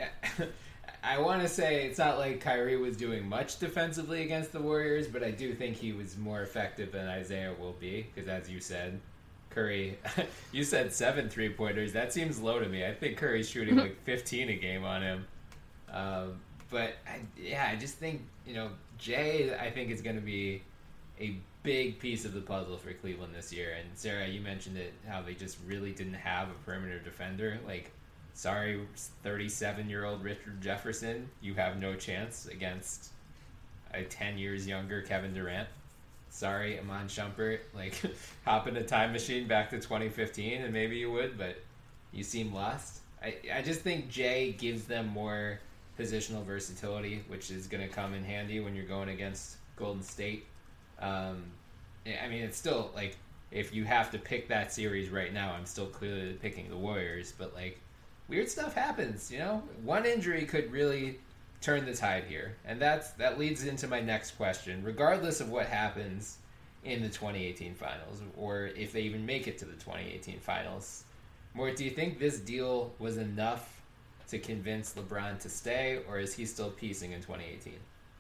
I want to say it's not like Kyrie was doing much defensively against the Warriors, but I do think he was more effective than Isaiah will be, because as you said, Curry, you said seven three-pointers. That seems low to me. I think Curry's shooting like fifteen a game on him. Um, but, I, yeah, I just think, you know, Jay, I think is going to be a big piece of the puzzle for Cleveland this year. And Sarah, you mentioned it, how they just really didn't have a perimeter defender. Like, sorry, thirty-seven-year-old Richard Jefferson, you have no chance against a ten years younger Kevin Durant. Sorry, Iman Shumpert, like, hop in a time machine back to twenty fifteen and maybe you would, but you seem lost. I, I just think Jay gives them more positional versatility, which is going to come in handy when you're going against Golden State. Um, I mean, it's still, like, if you have to pick that series right now, I'm still clearly picking the Warriors, but, like, weird stuff happens, you know? One injury could really turn the tide here. And that's that leads into my next question. Regardless of what happens in the twenty eighteen finals, or if they even make it to the twenty eighteen finals, Mort, do you think this deal was enough to convince LeBron to stay, or is he still piecing in twenty eighteen?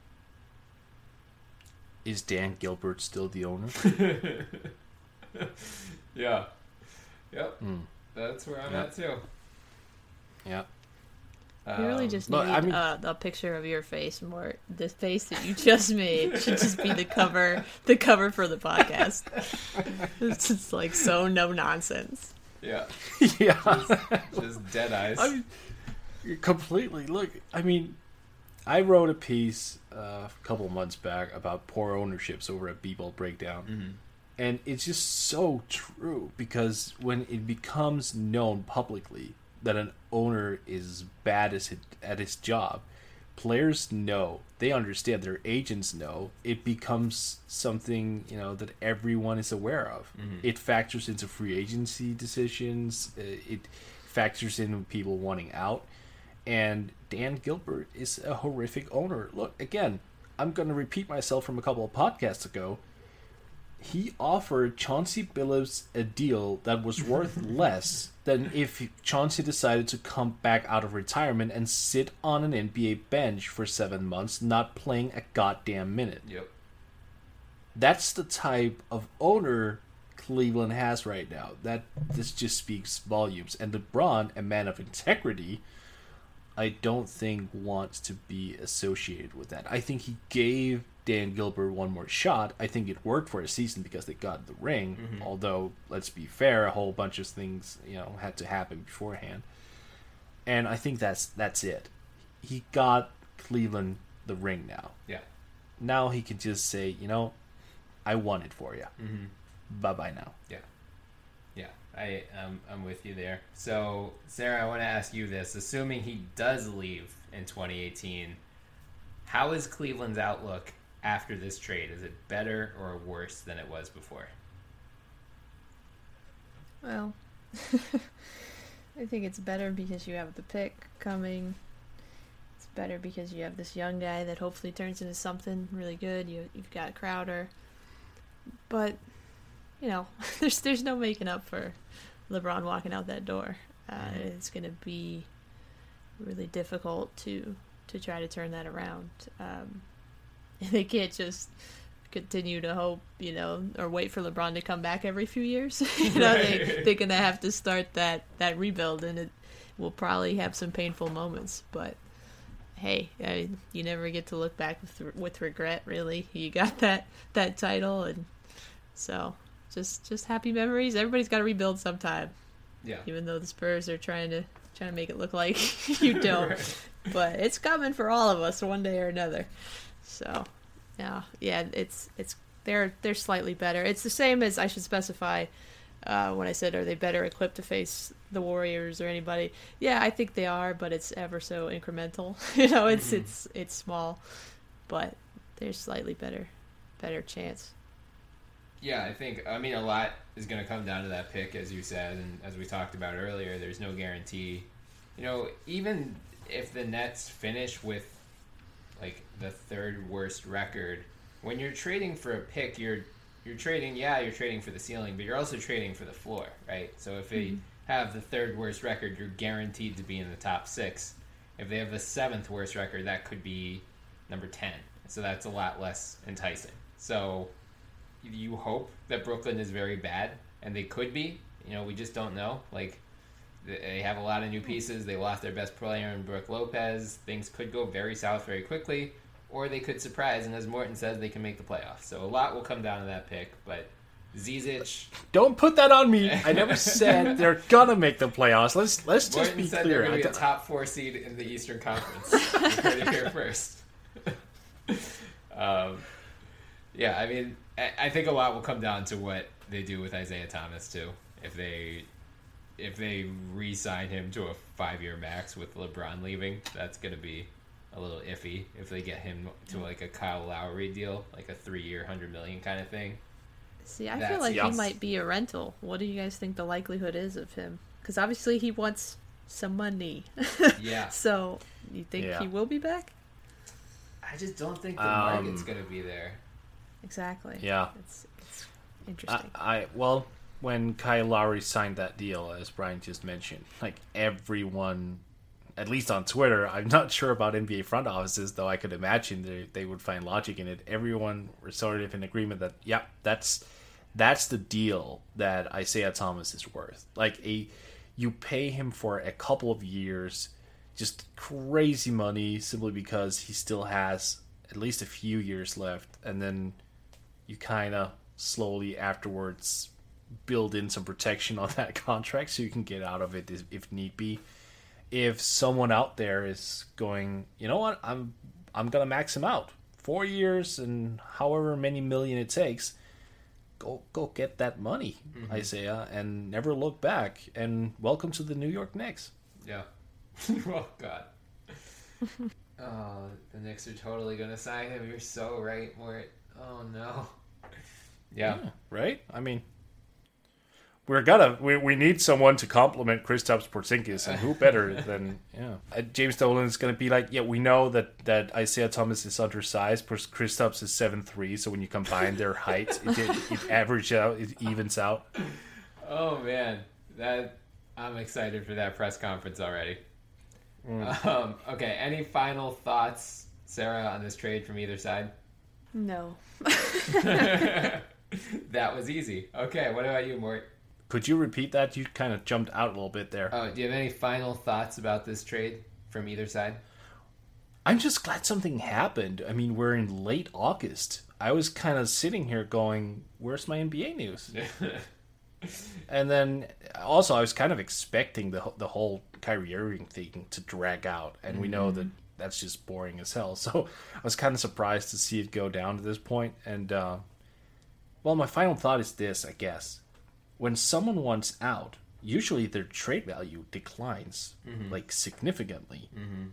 Is Dan Gilbert still the owner? Yeah. Yep. Mm. That's where I'm Yeah. at, too. Yeah. You really Um, just but, need I mean- uh, a picture of your face more. The face that you just made should just be the cover, the cover for the podcast. It's just like so no nonsense. Yeah. yeah. Just, just dead eyes. I mean, completely. Look, I mean, I wrote a piece uh, a couple of months back about poor ownerships over at B-Ball Breakdown. Mm-hmm. And it's just so true because when it becomes known publicly that an owner is bad as it, at his job, players know, they understand, their agents know, it becomes something, you know, that everyone is aware of. Mm-hmm. It factors into free agency decisions. It factors in people wanting out. And Dan Gilbert is a horrific owner. Look, again, I'm going to repeat myself from a couple of podcasts ago. He offered Chauncey Billups a deal that was worth less than if Chauncey decided to come back out of retirement and sit on an N B A bench for seven months, not playing a goddamn minute. Yep. That's the type of owner Cleveland has right now. That this just speaks volumes. And LeBron, a man of integrity, I don't think wants to be associated with that. I think he gave Dan Gilbert one more shot. I think it worked for a season because they got the ring. Mm-hmm. Although, let's be fair, a whole bunch of things, you know, had to happen beforehand. And I think that's that's it. He got Cleveland the ring now. Yeah. Now he can just say, you know, I won it for you. Mm-hmm. Bye bye now. Yeah. Yeah. I um, I'm with you there. So, Sarah, I want to ask you this: assuming he does leave in twenty eighteen, how is Cleveland's outlook after this trade? Is it better or worse than it was before? Well, I think it's better because you have the pick coming. It's better because you have this young guy that hopefully turns into something really good. You, you've got Crowder. But, you know, there's there's no making up for LeBron walking out that door. Uh, mm-hmm. It's going to be really difficult to, to try to turn that around. Um, they can't just continue to hope, you know, or wait for LeBron to come back every few years. you know, right. they, they're going to have to start that, that rebuild, and it will probably have some painful moments. But, hey, I, you never get to look back with with regret, really. You got that, that title, and so just just happy memories. Everybody's got to rebuild sometime. Yeah. Even though the Spurs are trying to trying to make it look like you don't. Right. But it's coming for all of us one day or another. So, yeah, yeah, it's it's they're they're slightly better. It's the same as I should specify uh, when I said, are they better equipped to face the Warriors or anybody? Yeah, I think they are, but it's ever so incremental. you know, it's mm-hmm. it's it's small, but there's slightly better better chance. Yeah, I think I mean a lot is going to come down to that pick, as you said, and as we talked about earlier. There's no guarantee. You know, even if the Nets finish with like the third worst record, when you're trading for a pick, you're you're trading, yeah, you're trading for the ceiling, but you're also trading for the floor, right? So if they mm-hmm. have the third worst record, you're guaranteed to be in the top six. If they have the seventh worst record, that could be number ten. So that's a lot less enticing. So you hope that Brooklyn is very bad, and they could be. You know, we just don't know. Like, they have a lot of new pieces. They lost their best player in Brook Lopez. Things could go very south very quickly, or they could surprise. And as Morton says, they can make the playoffs. So a lot will come down to that pick. But Zizic, don't put that on me. I never said they're gonna make the playoffs. Let's let's just Morton be said clear. They're gonna be a top four seed in the Eastern Conference. You heard it here first. um, yeah, I mean, I, I think a lot will come down to what they do with Isaiah Thomas too. If they if they re-sign him to a five-year max with LeBron leaving, that's going to be a little iffy. If they get him to like a Kyle Lowry deal, like a three-year, one hundred million dollars kind of thing. See, I feel like yes. he might be a rental. What do you guys think the likelihood is of him? Because obviously he wants some money. Yeah. So, you think yeah. he will be back? I just don't think the um, market's going to be there. Exactly. Yeah. It's, it's interesting. I, I well... When Kyle Lowry signed that deal, as Brian just mentioned, like everyone, at least on Twitter, I'm not sure about N B A front offices, though I could imagine they, they would find logic in it. Everyone was sort of in agreement that, yeah, that's that's the deal that Isaiah Thomas is worth. Like, a you pay him for a couple of years, just crazy money, simply because he still has at least a few years left, and then you kind of slowly afterwards build in some protection on that contract so you can get out of it if need be. If someone out there is going, you know what, I'm I'm gonna max him out four years and however many million it takes, go go get that money, mm-hmm. Isaiah, and never look back. And welcome to the New York Knicks. Yeah. Oh God. Oh, the Knicks are totally gonna sign him. You're so right, Mort. Oh no. Yeah. Yeah, right? I mean, we're gonna we, we need someone to complement Kristaps Porzingis, and who better than yeah? Uh, James Dolan is gonna be like, yeah, we know that, that Isaiah Thomas is undersized, but Kristaps is seven three, so when you combine their heights, it, it, it averages out, it evens out. Oh man, that I'm excited for that press conference already. Mm. Um, okay, any final thoughts, Sarah, on this trade from either side? No. That was easy. Okay, what about you, Mort? Could you repeat that? You kind of jumped out a little bit there. Oh, do you have any final thoughts about this trade from either side? I'm just glad something happened. I mean, we're in late August. I was kind of sitting here going, where's my N B A news? And then also I was kind of expecting the the whole Kyrie Irving thing to drag out, and mm-hmm. we know that that's just boring as hell. So I was kind of surprised to see it go down to this point. And uh, well, my final thought is this, I guess: when someone wants out, usually their trade value declines mm-hmm. like significantly. Mm-hmm.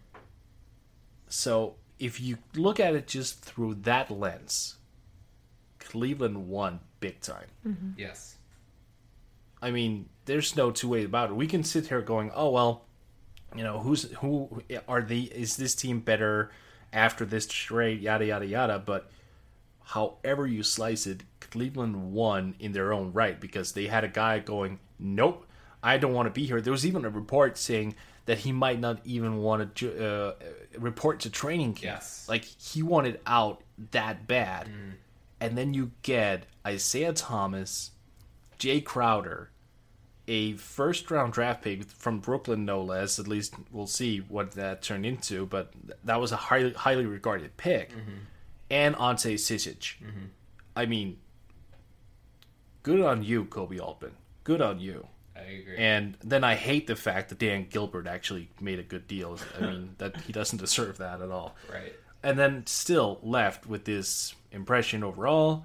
So if you look at it just through that lens, Cleveland won big time. Mm-hmm. Yes. I mean, there's no two ways about it. We can sit here going, "Oh well, you know, who's who are the is this team better after this trade?" Yada yada yada. But however you slice it, Cleveland won in their own right because they had a guy going, "Nope, I don't want to be here." There was even a report saying that he might not even want to uh, report to training camp. Yes. Like he wanted out that bad, mm. and then you get Isaiah Thomas, Jay Crowder, a first-round draft pick from Brooklyn, no less. At least we'll see what that turned into, but that was a highly highly regarded pick. Mm-hmm. And Ante Cicic. Mm-hmm. I mean, good on you, Kobe Altman. Good on you. I agree. And then I hate the fact that Dan Gilbert actually made a good deal. I mean, that he doesn't deserve that at all. Right. And then still left with this impression overall.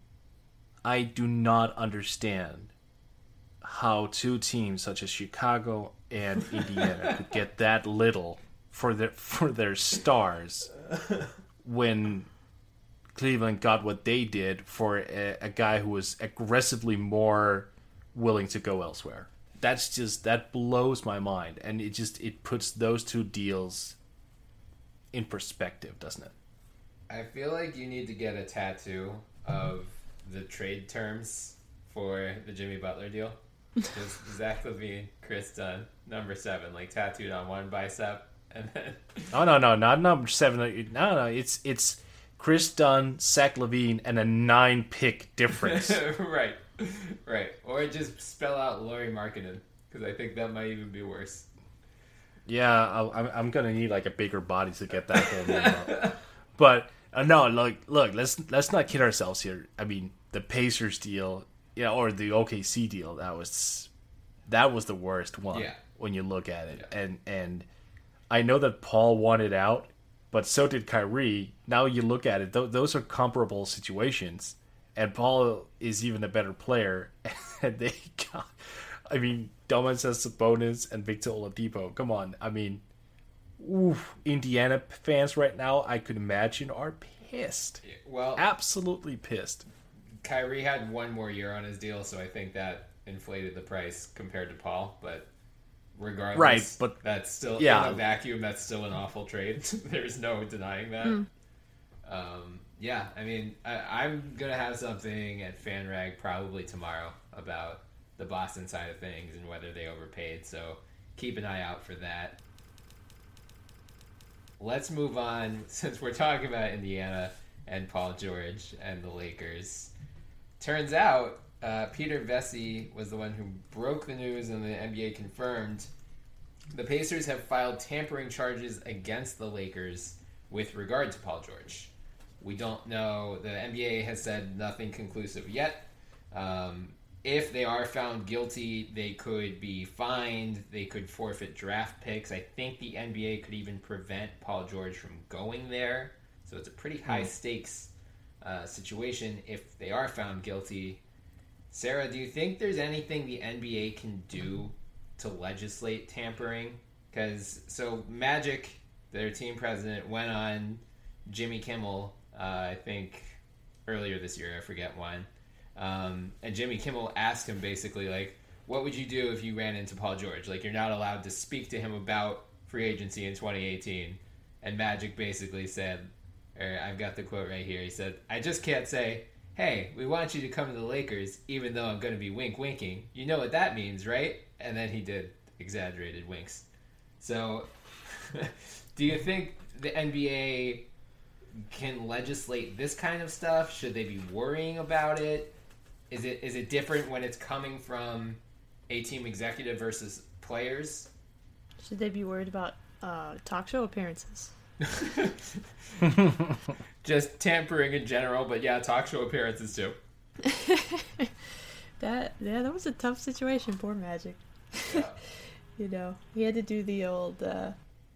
I do not understand how two teams such as Chicago and Indiana could get that little for their for their stars when Cleveland got what they did for a, a guy who was aggressively more willing to go elsewhere. That's just that blows my mind, and it just it puts those two deals in perspective, doesn't it? I feel like you need to get a tattoo of the trade terms for the Jimmy Butler deal. Just Zach LaVine, Chris Dunn, number seven, like tattooed on one bicep, and then oh no no not number seven. No no it's it's Chris Dunn, Zach LaVine, and a nine pick difference. right, right, or just spell out Lauri Markkanen because I think that might even be worse. Yeah, I'll, I'm I'm gonna need like a bigger body to get that whole name out. But uh, no, look look let's let's not kid ourselves here. I mean the Pacers deal. Yeah, or the O K C deal, that was that was the worst one yeah. when you look at it. Yeah. And and I know that Paul wanted out, but so did Kyrie. Now you look at it, th- those are comparable situations. And Paul is even a better player. And they got, I mean, Domantas Sabonis and Victor Oladipo. Come on. I mean, oof, Indiana fans right now, I could imagine, are pissed. Yeah, well, absolutely pissed. Kyrie had one more year on his deal, so I think that inflated the price compared to Paul. But regardless, right, but that's still yeah. in a vacuum. That's still an awful trade. There's no denying that. Mm. Um, yeah, I mean, I, I'm gonna have something at FanRag probably tomorrow about the Boston side of things and whether they overpaid. So keep an eye out for that. Let's move on since we're talking about Indiana and Paul George and the Lakers. Turns out, uh, Peter Vesey was the one who broke the news and the N B A confirmed. The Pacers have filed tampering charges against the Lakers with regard to Paul George. We don't know. The N B A has said nothing conclusive yet. Um, if they are found guilty, they could be fined. They could forfeit draft picks. I think the N B A could even prevent Paul George from going there. So it's a pretty high stakes Uh, situation if they are found guilty. Sarah, do you think there's anything the N B A can do to legislate tampering? Because so Magic their team president, went on Jimmy Kimmel, uh, I think earlier this year, I forget when, um, and Jimmy Kimmel asked him basically, like, what would you do if you ran into Paul George? Like, you're not allowed to speak to him about free agency in twenty eighteen. And Magic basically said, or I've got the quote right here, he said, I just can't say, hey, we want you to come to the Lakers, even though I'm going to be wink-winking. You know what that means, right? And then he did exaggerated winks. So, do you think the N B A can legislate this kind of stuff? Should they be worrying about it? Is it is it different when it's coming from a team executive versus players? Should they be worried about uh, talk show appearances? Just tampering in general, but yeah, talk show appearances too. that yeah, that was a tough situation. Poor Magic. Yeah. You know, he had to do the old. Uh,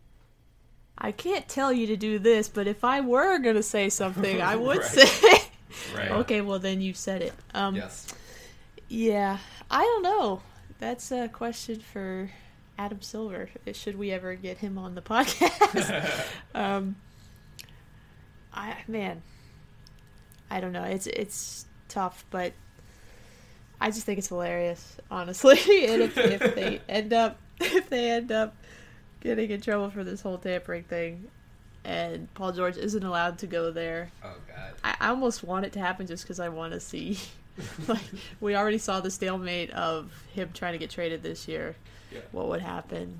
I can't tell you to do this, but if I were gonna say something, I would Right. say. Right. Okay, well then you said it. Um, Yes. Yeah, I don't know. That's a question for Adam Silver. Should we ever get him on the podcast? um, I man, I don't know. It's it's tough, but I just think it's hilarious, honestly. And if, if they end up if they end up getting in trouble for this whole tampering thing, and Paul George isn't allowed to go there, Oh God. I, I almost want it to happen just because I want to see. Like, we already saw the stalemate of him trying to get traded this year. Yeah. What would happen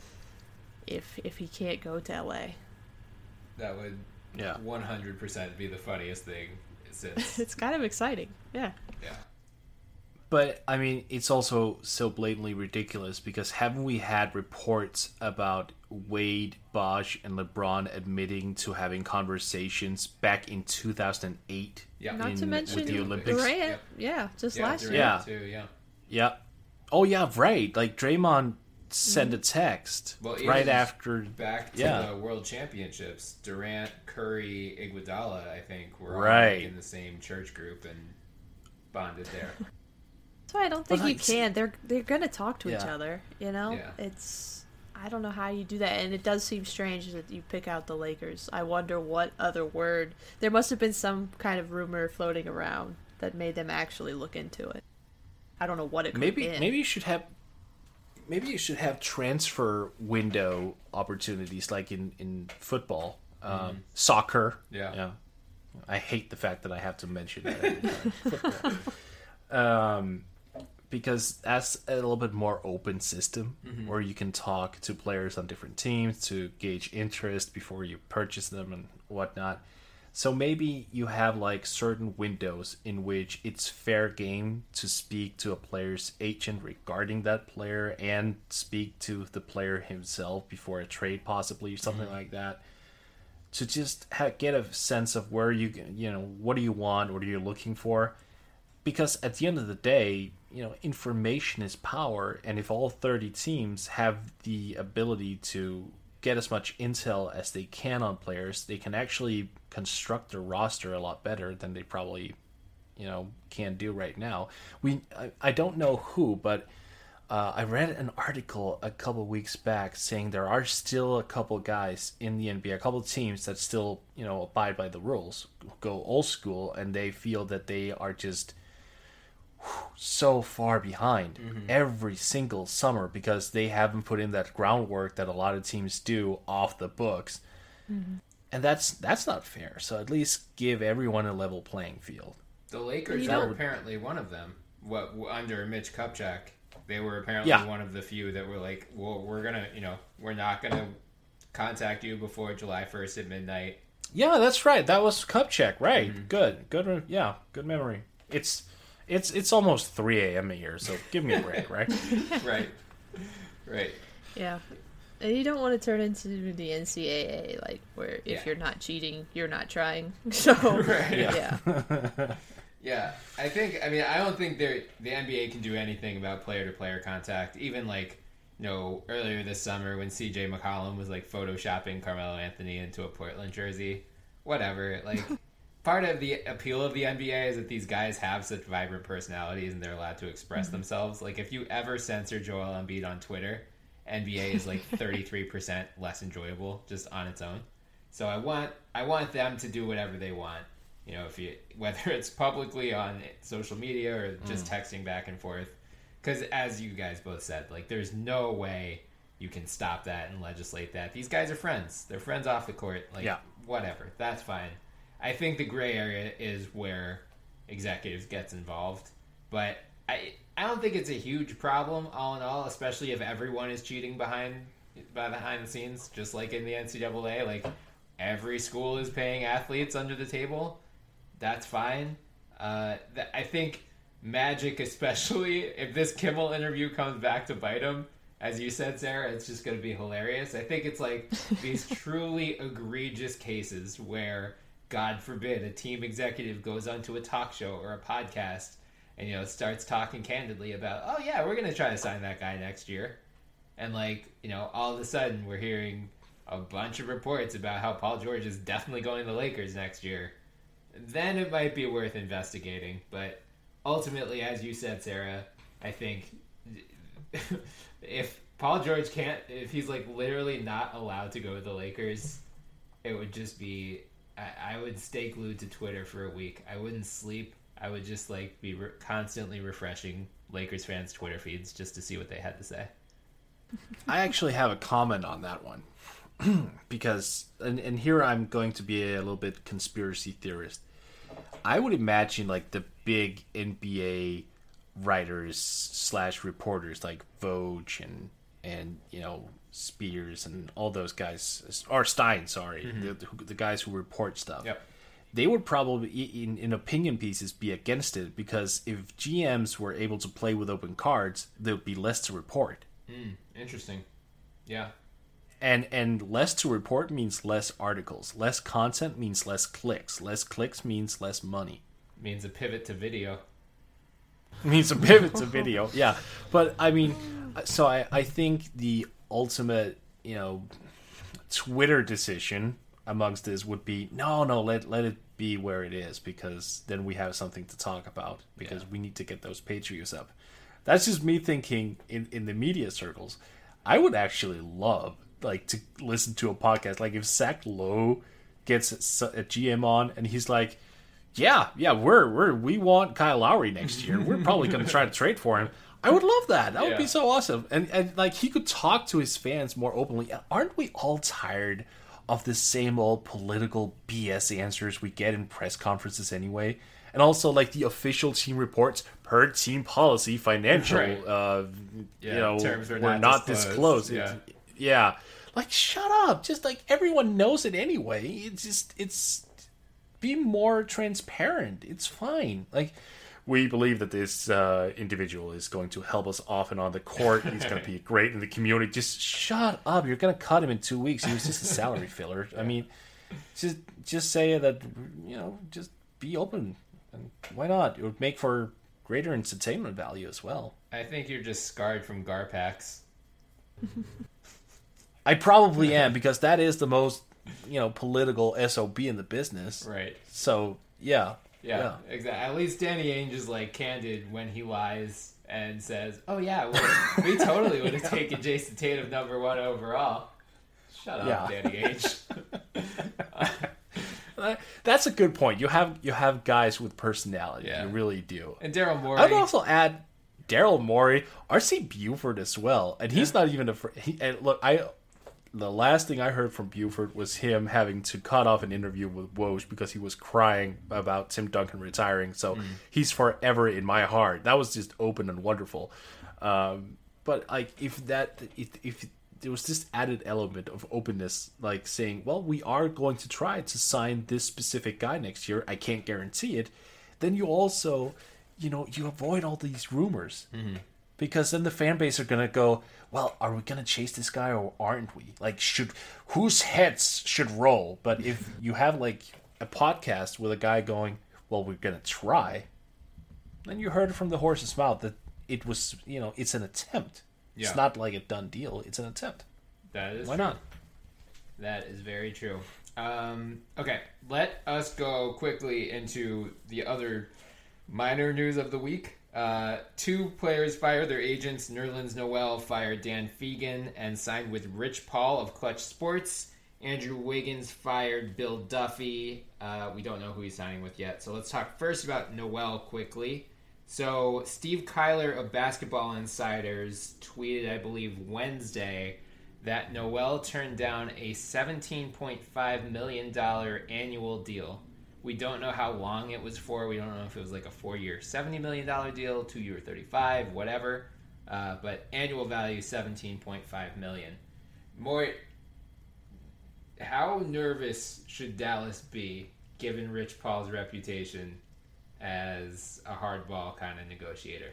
if if he can't go to L A? That would Yeah. one hundred percent be the funniest thing since. It's kind of exciting. Yeah. Yeah. But, I mean, it's also so blatantly ridiculous because haven't we had reports about Wade, Bosh, and LeBron admitting to having conversations back in two thousand eight? Yeah. Not to in- mention with the Olympics? Durant. Yep. Yeah, just Yeah, last Durant year. Yeah. Too, yeah. Yeah. Oh, yeah, right. Like, Draymond sent a text Well, even right after... Back to Yeah. the World Championships, Durant, Curry, Iguodala, I think, were all Right. in the same church group and bonded there. That's why I don't think But, you like, can. They're they're gonna talk to each Yeah. other. You know, Yeah. it's I don't know how you do that, and it does seem strange that you pick out the Lakers. I wonder what other word. There must have been some kind of rumor floating around that made them actually look into it. I don't know what it could Maybe have been. maybe you should have maybe you should have transfer window opportunities like in in football, um, soccer. Yeah. yeah. I hate the fact that I have to mention that every time. Football. Um, because that's a little bit more open system where you can talk to players on different teams to gauge interest before you purchase them and whatnot. So maybe you have like certain windows in which it's fair game to speak to a player's agent regarding that player and speak to the player himself before a trade possibly, something like that. To just ha- get a sense of where you, you know, what do you want, what are you looking for? Because at the end of the day, you know, information is power, and if all thirty teams have the ability to get as much intel as they can on players, they can actually construct their roster a lot better than they probably, you know, can do right now. We, I, I don't know who, but uh, I read an article a couple weeks back saying there are still a couple guys in the N B A, a couple teams that still, you know, abide by the rules, go old school, and they feel that they are just so far behind mm-hmm. every single summer because they haven't put in that groundwork that a lot of teams do off the books. Mm-hmm. And that's that's not fair. So at least give everyone a level playing field. The Lakers You are don't- apparently one of them. What under Mitch Kupchak, they were apparently Yeah. one of the few that were like, well, we're gonna, you know, we're not gonna contact you before July first at midnight. Yeah, that's right. That was Kupchak, right? Mm-hmm. Good, good. Yeah, good memory. It's it's it's almost three a.m. here, so give me a break, right? Right, right. Yeah. And you don't want to turn into the N C double A, like, where if Yeah. you're not cheating, you're not trying. So, Right. yeah. Yeah, I think. I mean, I don't think they're, the N B A can do anything about player-to-player contact. Even like, you know, earlier this summer when C J McCollum was like photoshopping Carmelo Anthony into a Portland jersey, whatever. Like, part of the appeal of the N B A is that these guys have such vibrant personalities and they're allowed to express Mm-hmm. themselves. Like, if you ever censor Joel Embiid on Twitter, N B A is like thirty-three percent less enjoyable just on its own. So I want I want them to do whatever they want. You know, if you whether it's publicly on social media or just mm. texting back and forth. Because as you guys both said, like there's no way you can stop that and legislate that. These guys are friends. They're friends off the court. Like yeah. whatever. That's fine. I think the gray area is where executives gets involved. But I I don't think it's a huge problem all in all, especially if everyone is cheating behind behind the scenes, just like in the N C double A. Like every school is paying athletes under the table. That's fine. Uh, th- I think Magic, especially if this Kimmel interview comes back to bite him, as you said, Sarah, it's just going to be hilarious. I think it's like these truly egregious cases where, God forbid, a team executive goes onto a talk show or a podcast and, you know, starts talking candidly about, oh, yeah, we're going to try to sign that guy next year. And, like, you know, all of a sudden we're hearing a bunch of reports about how Paul George is definitely going to the Lakers next year. Then it might be worth investigating. But ultimately, as you said, Sarah, I think if Paul George can't, if he's, like, literally not allowed to go to the Lakers, it would just be, I, I would stay glued to Twitter for a week. I wouldn't sleep. I would just like be re- constantly refreshing Lakers fans' Twitter feeds just to see what they had to say. I actually have a comment on that one because, and, and here I'm going to be a little bit conspiracy theorist. I would imagine like the big N B A writers slash reporters like Vogue and and you know Spears and all those guys, or Stein, sorry, mm-hmm. the, the guys who report stuff. Yep. They would probably, in, in opinion pieces, be against it because if G Ms were able to play with open cards, there would be less to report. Mm, interesting. Yeah. And and less to report means less articles. Less content means less clicks. Less clicks means less money. Means a pivot to video. Means a pivot to video, yeah. But, I mean, so I, I think the ultimate, you know, Twitter decision amongst this would be no no let let it be where it is because then we have something to talk about because yeah. we need to get those page views up. That's just me thinking in in the media circles. I would actually love like to listen to a podcast like if Zach Lowe gets a G M on and he's like, yeah yeah we're we're we want Kyle Lowry next year, we're probably going to try to trade for him. I would love that. That would yeah. be so awesome. And and like he could talk to his fans more openly. Aren't we all tired of the same old political B S answers we get in press conferences anyway? And also, like, the official team reports, per team policy, financial, right. uh, yeah, you know, terms are were not, not disclosed. disclosed. Yeah. It, yeah. Like, shut up. Just, like, everyone knows it anyway. It's just, it's, be more transparent. It's fine. Like, we believe that this uh, individual is going to help us off and on the court. He's going to be great in the community. Just shut up. You're going to cut him in two weeks. He was just a salary filler. I mean, just just say that, you know, just be open. And why not? It would make for greater entertainment value as well. I think you're just scarred from Garpax. I probably am because that is the most, you know, political S O B in the business. Right. So, yeah. Yeah, yeah, exactly. At least Danny Ainge is like candid when he lies and says, "Oh yeah, well, we totally would have taken Jason Tatum number one overall." Shut up, yeah. Danny Ainge. That's a good point. You have you have guys with personality. Yeah. You really do. And Daryl Morey. I'd also add Daryl Morey, R C Buford as well, and he's yeah. not even a. He, and look, I. The last thing I heard from Buford was him having to cut off an interview with Woj because he was crying about Tim Duncan retiring. So mm. he's forever in my heart. That was just open and wonderful. Um, but like, if that, if, if there was this added element of openness, like saying, "Well, we are going to try to sign this specific guy next year. I can't guarantee it," then you also, you know, you avoid all these rumors. Mm-hmm. Because then the fan base are going to go, well, are we going to chase this guy or aren't we? Like, should whose heads should roll? But if you have, like, a podcast with a guy going, well, we're going to try, then you heard it from the horse's mouth that it was, you know, it's an attempt. Yeah. It's not like a done deal. It's an attempt. That is Why true. not? That is very true. Um, okay, let us go quickly into the other minor news of the week. Uh, two players fired their agents. Nerlens Noel fired Dan Fegan and signed with Rich Paul of Clutch Sports. Andrew Wiggins fired Bill Duffy. Uh, we don't know who he's signing with yet. So let's talk first about Noel quickly. So Steve Kyler of Basketball Insiders tweeted, I believe, Wednesday, that Noel turned down a seventeen point five million dollars annual deal. We don't know how long it was for. We don't know if it was like a four-year seventy million dollars deal, two-year thirty-five, whatever. Uh, but annual value seventeen point five million dollars. More, how nervous should Dallas be, given Rich Paul's reputation as a hardball kind of negotiator?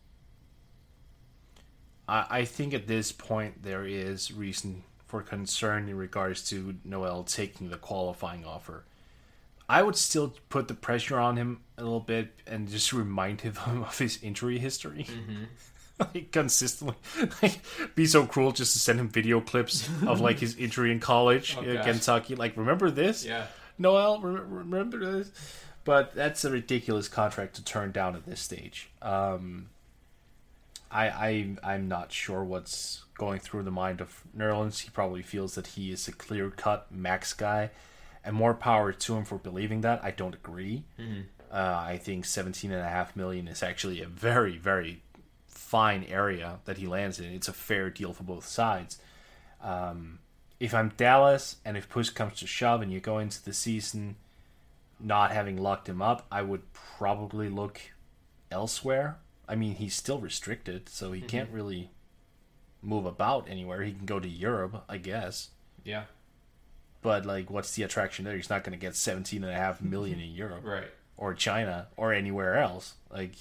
I, I think at this point there is reason for concern in regards to Noel taking the qualifying offer. I would still put the pressure on him a little bit and just remind him of his injury history. Mm-hmm. Like, consistently. Like, be so cruel just to send him video clips of, like, his injury in college oh, in Kentucky. Like, remember this? Yeah. Noel, re- remember this? But that's a ridiculous contract to turn down at this stage. Um, I, I, I'm not sure what's going through the mind of Nerlens. He probably feels that he is a clear-cut max guy. And more power to him for believing that. I don't agree. Mm-hmm. Uh, I think seventeen point five million dollars is actually a very, very fine area that he lands in. It's a fair deal for both sides. Um, if I'm Dallas, and if push comes to shove, and you go into the season not having locked him up, I would probably look elsewhere. I mean, he's still restricted, so he mm-hmm. can't really move about anywhere. He can go to Europe, I guess. Yeah. But, like, what's the attraction there? He's not going to get seventeen point five million dollars in Europe. Right. Or China. Or anywhere else. Like,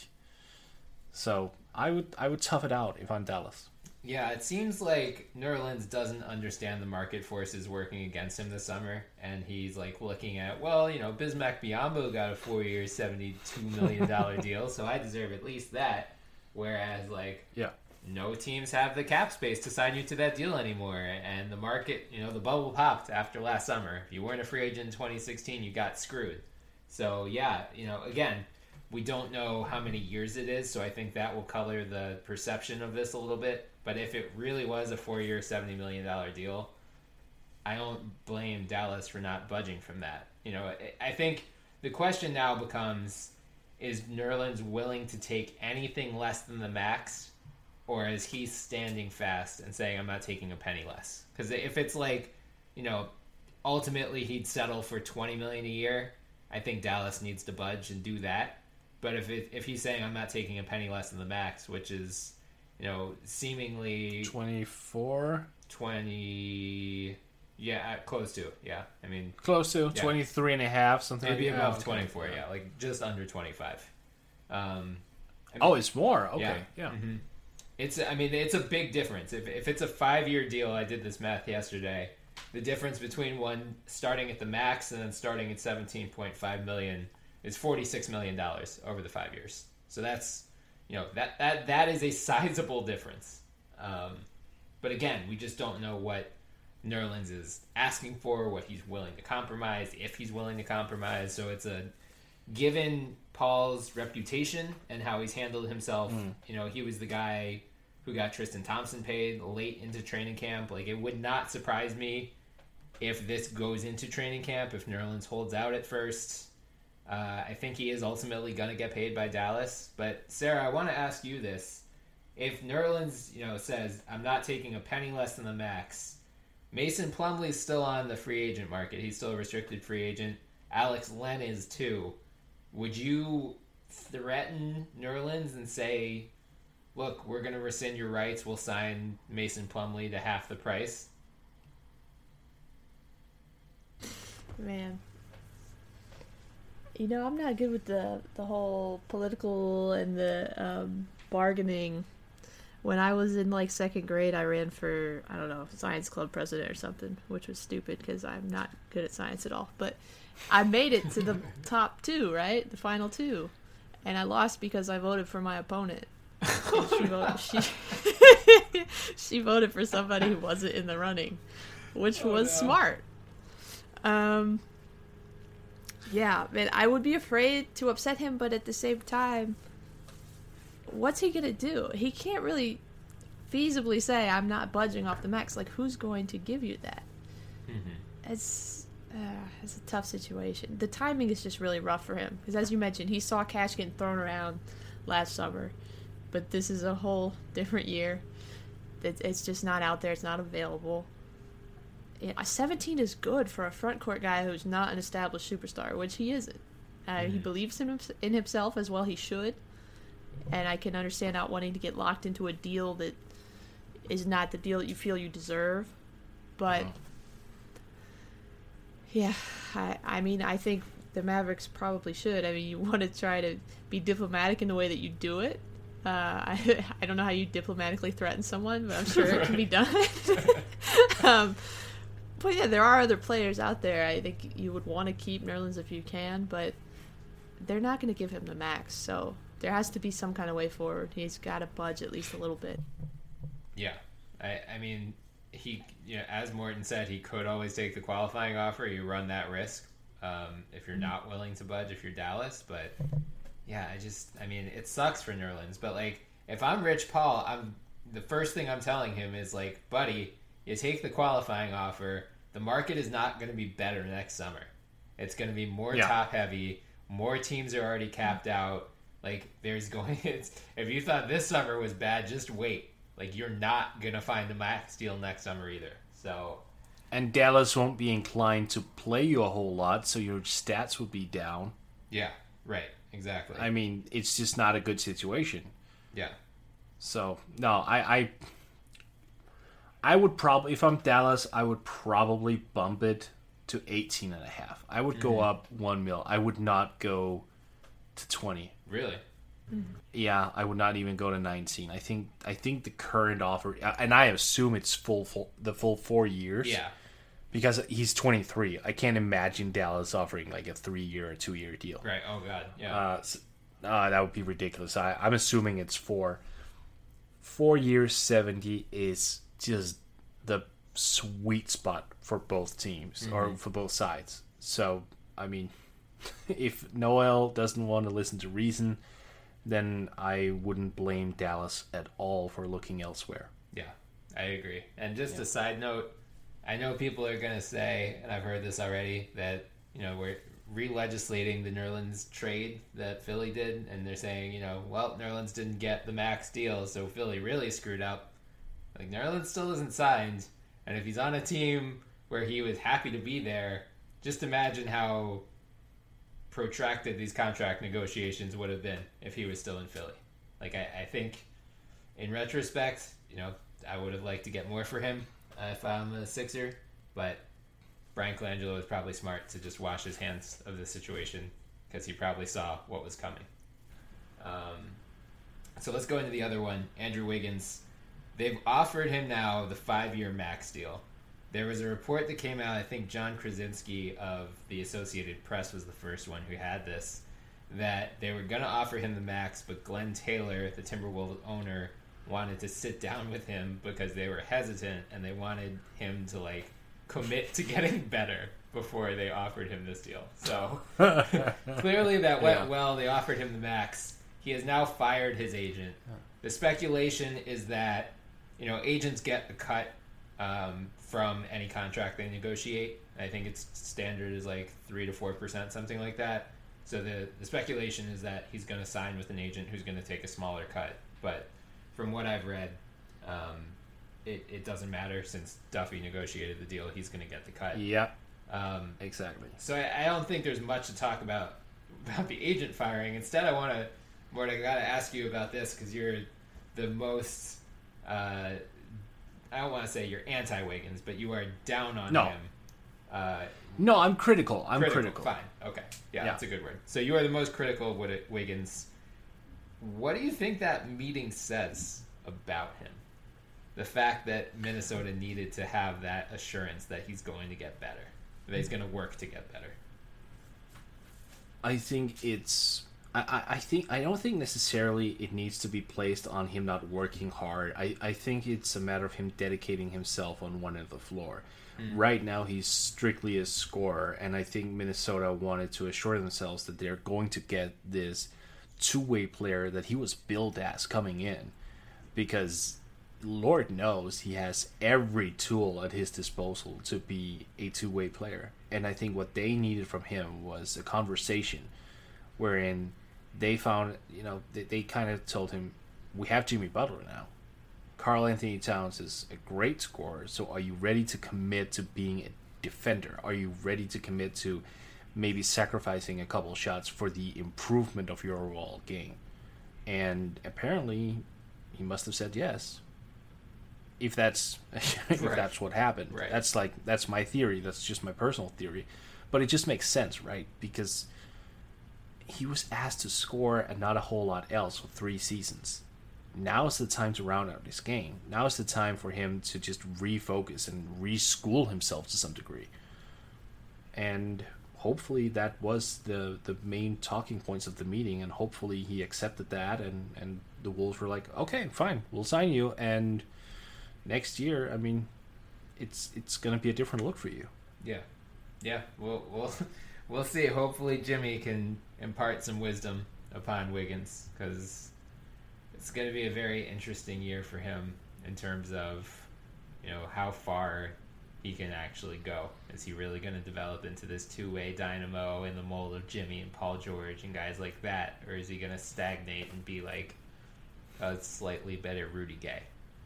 so I would I would tough it out if I'm Dallas. Yeah, it seems like Nerlens doesn't understand the market forces working against him this summer. And he's, like, looking at, well, you know, Bismack Biyombo got a four-year, seventy-two million dollars deal, so I deserve at least that. Whereas, like... yeah. No teams have the cap space to sign you to that deal anymore. And the market, you know, the bubble popped after last summer. If you weren't a free agent in twenty sixteen, you got screwed. So, yeah, you know, again, we don't know how many years it is, so I think that will color the perception of this a little bit. But if it really was a four-year, seventy million dollars deal, I don't blame Dallas for not budging from that. You know, I think the question now becomes, is Nerlens willing to take anything less than the max? Or is he standing fast and saying, I'm not taking a penny less? Because if it's like, you know, ultimately he'd settle for twenty million dollars a year, I think Dallas needs to budge and do that. But if it, if he's saying, I'm not taking a penny less than the max, which is, you know, seemingly... twenty-four? twenty... Yeah, close to, yeah. I mean... Close to, yeah. twenty-three and a half, something Maybe like that. above okay. twenty-four, yeah. Like, just under twenty-five. Um, I mean, oh, it's more? Okay, yeah. yeah. Mm-hmm. It's, I mean, it's a big difference. If if it's a five-year deal, I did this math yesterday, the difference between one starting at the max and then starting at seventeen point five million dollars is forty-six million dollars over the five years. So that's, you know, that that, that is a sizable difference. Um, but again, we just don't know what Nerlens is asking for, what he's willing to compromise, if he's willing to compromise. So it's a, given Paul's reputation and how he's handled himself, mm. you know, he was the guy who got Tristan Thompson paid late into training camp. Like, it would not surprise me if this goes into training camp, if Nerlens holds out at first. Uh, I think he is ultimately going to get paid by Dallas. But, Sarah, I want to ask you this. If Nerlens, you know, says, I'm not taking a penny less than the max, Mason Plumlee is still on the free agent market. He's still a restricted free agent. Alex Len is too. Would you threaten Nerlens and say, look, we're going to rescind your rights, we'll sign Mason Plumlee to half the price? Man. You know, I'm not good with the, the whole political and the um, bargaining. When I was in, like, second grade, I ran for, I don't know, science club president or something, which was stupid because I'm not good at science at all. But I made it to the top two, right? The final two. And I lost because I voted for my opponent. She voted, she, she voted for somebody who wasn't in the running, which oh, was no. smart. Um, yeah, man, I would be afraid to upset him, but at the same time, what's he gonna do? He can't really feasibly say, I'm not budging off the max. Like, who's going to give you that? Mm-hmm. It's uh, it's a tough situation. The timing is just really rough for him because, as you mentioned, he saw cash getting thrown around last summer, but this is a whole different year. It, it's just not out there. It's not available. Yeah, seventeen is good for a front court guy who's not an established superstar, which he isn't. Uh, mm-hmm. He believes in, him, in himself as well. He should, and I can understand not wanting to get locked into a deal that is not the deal that you feel you deserve, but. Oh. Yeah, I, I mean, I think the Mavericks probably should. I mean, you want to try to be diplomatic in the way that you do it. Uh, I I don't know how you diplomatically threaten someone, but I'm sure it can be done. um, but yeah, there are other players out there. I think you would want to keep Nerlens if you can, but they're not going to give him the max. So there has to be some kind of way forward. He's got to budge at least a little bit. Yeah, I I mean. He, you know, as Morton said, he could always take the qualifying offer. You run that risk um, if you're not willing to budge if you're Dallas. But yeah, I just, I mean, it sucks for Nerlens. But like, if I'm Rich Paul, I'm the first thing I'm telling him is like, buddy, you take the qualifying offer. The market is not going to be better next summer. It's going to be more yeah. top heavy. More teams are already capped out. Like, there's going. It's, if you thought this summer was bad, just wait. Like, you're not going to find a max deal next summer either. So, and Dallas won't be inclined to play you a whole lot, so your stats would be down. Yeah, right. Exactly. I mean, it's just not a good situation. Yeah. So, no, I I, I would probably, if I'm Dallas, I would probably bump it to eighteen and a half. I would go mm-hmm. up one mil. I would not go to twenty. Really? Yeah, I would not even go to nineteen. I think I think the current offer, and I assume it's full, full the full four years. Yeah, because he's twenty-three. I can't imagine Dallas offering like a three-year or two-year deal. Right. Oh God. Yeah. Uh, so, uh, that would be ridiculous. I, I'm assuming it's four. Four years, seventy is just the sweet spot for both teams mm-hmm. or for both sides. So I mean, if Noel doesn't want to listen to reason, then I wouldn't blame Dallas at all for looking elsewhere. Yeah, I agree. And just yeah. a side note, I know people are going to say, and I've heard this already, that, you know, we're re-legislating the Nerlens trade that Philly did, and they're saying, you know, well, Nerlens didn't get the max deal, so Philly really screwed up. Like, Nerlens still isn't signed, and if he's on a team where he was happy to be there, just imagine how protracted these contract negotiations would have been if he was still in Philly. Like, I, I think, in retrospect, you know, I would have liked to get more for him uh, if I'm a Sixer, but Brian Colangelo was probably smart to just wash his hands of the situation because he probably saw what was coming. Um, so let's go into the other one, Andrew Wiggins. They've offered him now the five-year max deal. There was a report that came out, I think John Krasinski of the Associated Press was the first one who had this, that they were going to offer him the max, but Glenn Taylor, the Timberwolves owner, wanted to sit down with him because they were hesitant and they wanted him to, like, commit to getting better before they offered him this deal. So clearly that went yeah. well. They offered him the max. He has now fired his agent. The speculation is that, you know, agents get a cut um, from any contract they negotiate. I think its standard is like three to four percent, something like that. So the, the speculation is that he's going to sign with an agent who's going to take a smaller cut. But from what I've read, um, it, it doesn't matter since Duffy negotiated the deal. He's going to get the cut. Yeah, um, exactly. So I, I don't think there's much to talk about about the agent firing. Instead, I want to, Mort, I got to ask you about this because you're the most. Uh, I don't want to say you're anti-Wiggins, but you are down on no. him. Uh, no, I'm critical. I'm critical. critical. Fine. Okay. Yeah, yeah, that's a good word. So you are the most critical of Wiggins. What do you think that meeting says about him? The fact that Minnesota needed to have that assurance that he's going to get better, that he's going to work to get better. I think it's. I, I think I don't think necessarily it needs to be placed on him not working hard. I, I think it's a matter of him dedicating himself on one end of the floor. Mm. Right now he's strictly a scorer, and I think Minnesota wanted to assure themselves that they're going to get this two-way player that he was billed as coming in, because Lord knows he has every tool at his disposal to be a two-way player. And I think what they needed from him was a conversation wherein they found, you know, they, they kind of told him, we have Jimmy Butler now. Karl Anthony Towns is a great scorer, so are you ready to commit to being a defender? Are you ready to commit to maybe sacrificing a couple shots for the improvement of your overall game? And apparently he must have said yes. If that's if Right. that's what happened. Right. That's like that's my theory. That's just my personal theory. But it just makes sense, right? Because he was asked to score and not a whole lot else for three seasons. Now is the time to round out his game. Now is the time for him to just refocus and reschool himself to some degree. And hopefully that was the, the main talking points of the meeting, and hopefully he accepted that, and, and the Wolves were like, okay, fine, we'll sign you, and next year, I mean, it's it's going to be a different look for you. Yeah, yeah. We'll we'll we'll see. Hopefully, Jimmy can impart some wisdom upon Wiggins, because it's going to be a very interesting year for him in terms of, you know, how far he can actually go. Is he really going to develop into this two-way dynamo in the mold of Jimmy and Paul George and guys like that, or is he going to stagnate and be like a slightly better Rudy Gay?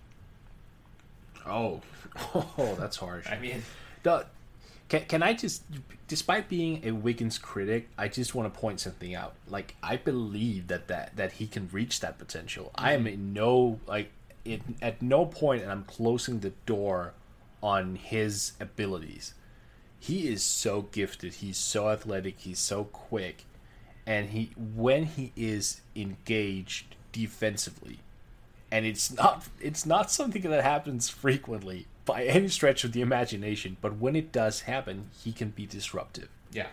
Oh, oh, that's harsh. I mean, The, can, can I just, despite being a Wiggins critic, I just want to point something out. Like, I believe that, that, that he can reach that potential. Mm-hmm. I am in no, like, it, at no point, and I'm closing the door on his abilities. He is so gifted. He's so athletic. He's so quick. And he, when he is engaged defensively, and it's not, it's not something that happens frequently by any stretch of the imagination, but when it does happen, he can be disruptive. yeah.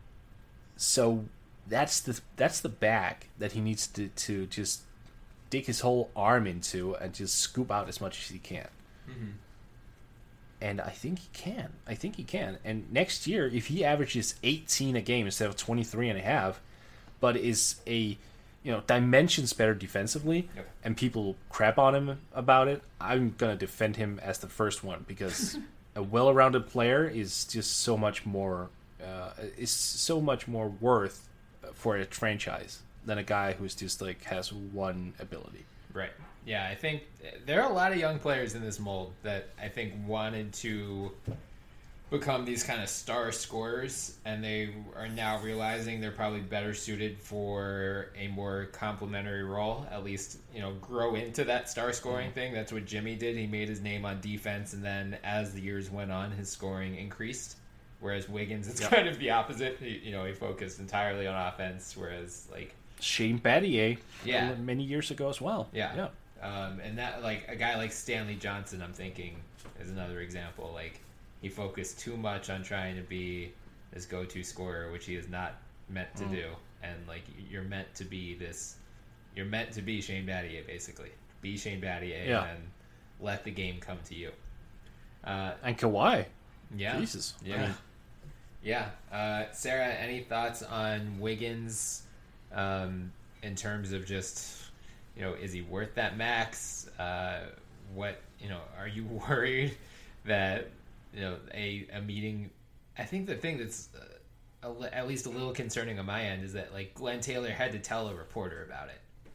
So that's the that's the bag that he needs to, to just dig his whole arm into and just scoop out as much as he can. Mm-hmm. And I think he can. I think he can. And next year, if he averages eighteen a game instead of twenty-three and a half, but is a, you know, dimensions better defensively, Yep. and people crap on him about it, I'm going to defend him as the first one, because a well-rounded player is just so much more, uh, is so much more worth for a franchise than a guy who's just like has one ability. Right. Yeah, I think there are a lot of young players in this mold that I think wanted to become these kind of star scorers, and they are now realizing they're probably better suited for a more complementary role, at least, you know, grow into that star scoring thing. That's what Jimmy did. He made his name on defense, and then as the years went on, his scoring increased. Whereas Wiggins, it's Yep. kind of the opposite. He, you know, he focused entirely on offense, whereas, like, Shane Battier, Yeah. many years ago as well. Yeah. yeah. Um, and that, like, a guy like Stanley Johnson, I'm thinking, is another example. Like, he focused too much on trying to be this go-to scorer, which he is not meant to Mm. do. And, like, you're meant to be this, you're meant to be Shane Battier, basically. Be Shane Battier Yeah. and let the game come to you. Uh, And Kawhi, yeah. Jesus, I Yeah. mean, Yeah. Uh, Sarah, any thoughts on Wiggins um, in terms of just, you know, is he worth that max? Uh, what, you know, are you worried that, you know, a, a meeting, I think the thing that's uh, a, li- at least a little concerning on my end is that, like, Glenn Taylor had to tell a reporter about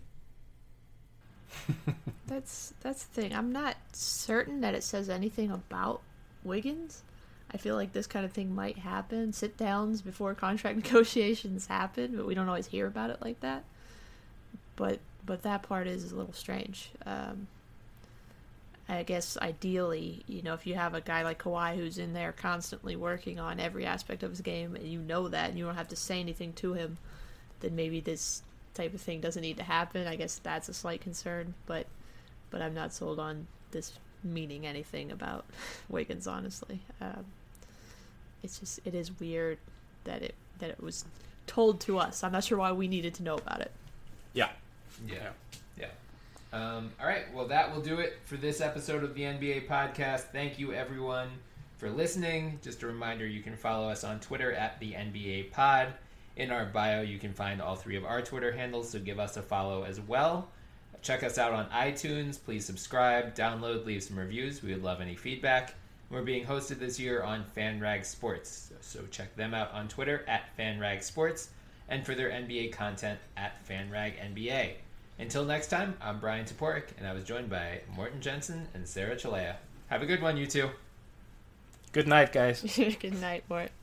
it. That's that's the thing. I'm not certain that it says anything about Wiggins. I feel like this kind of thing might happen. Sit downs before contract negotiations happen, but we don't always hear about it like that. But but that part is a little strange. Um, I guess ideally, you know, if you have a guy like Kawhi who's in there constantly working on every aspect of his game, and you know that, and you don't have to say anything to him, then maybe this type of thing doesn't need to happen. I guess that's a slight concern, but but I'm not sold on this meaning anything about Wiggins, honestly. Um, it's just, it is weird that it that it was told to us. I'm not sure why we needed to know about it. yeah. Yeah. Yeah. Um, all right. Well, that will do it for this episode of the N B A podcast. Thank you, everyone, for listening. Just a reminder, you can follow us on Twitter at the N B A pod. In our bio, you can find all three of our Twitter handles, so give us a follow as well. Check us out on iTunes. Please subscribe, download, leave some reviews. We would love any feedback. We're being hosted this year on FanRag Sports, so check them out on Twitter at FanRag Sports, and for their N B A content at FanRag N B A. Until next time, I'm Brian Toporek, and I was joined by Morten Jensen and Sarah Chalea. Have a good one, you two. Good night, guys. Good night, Mort.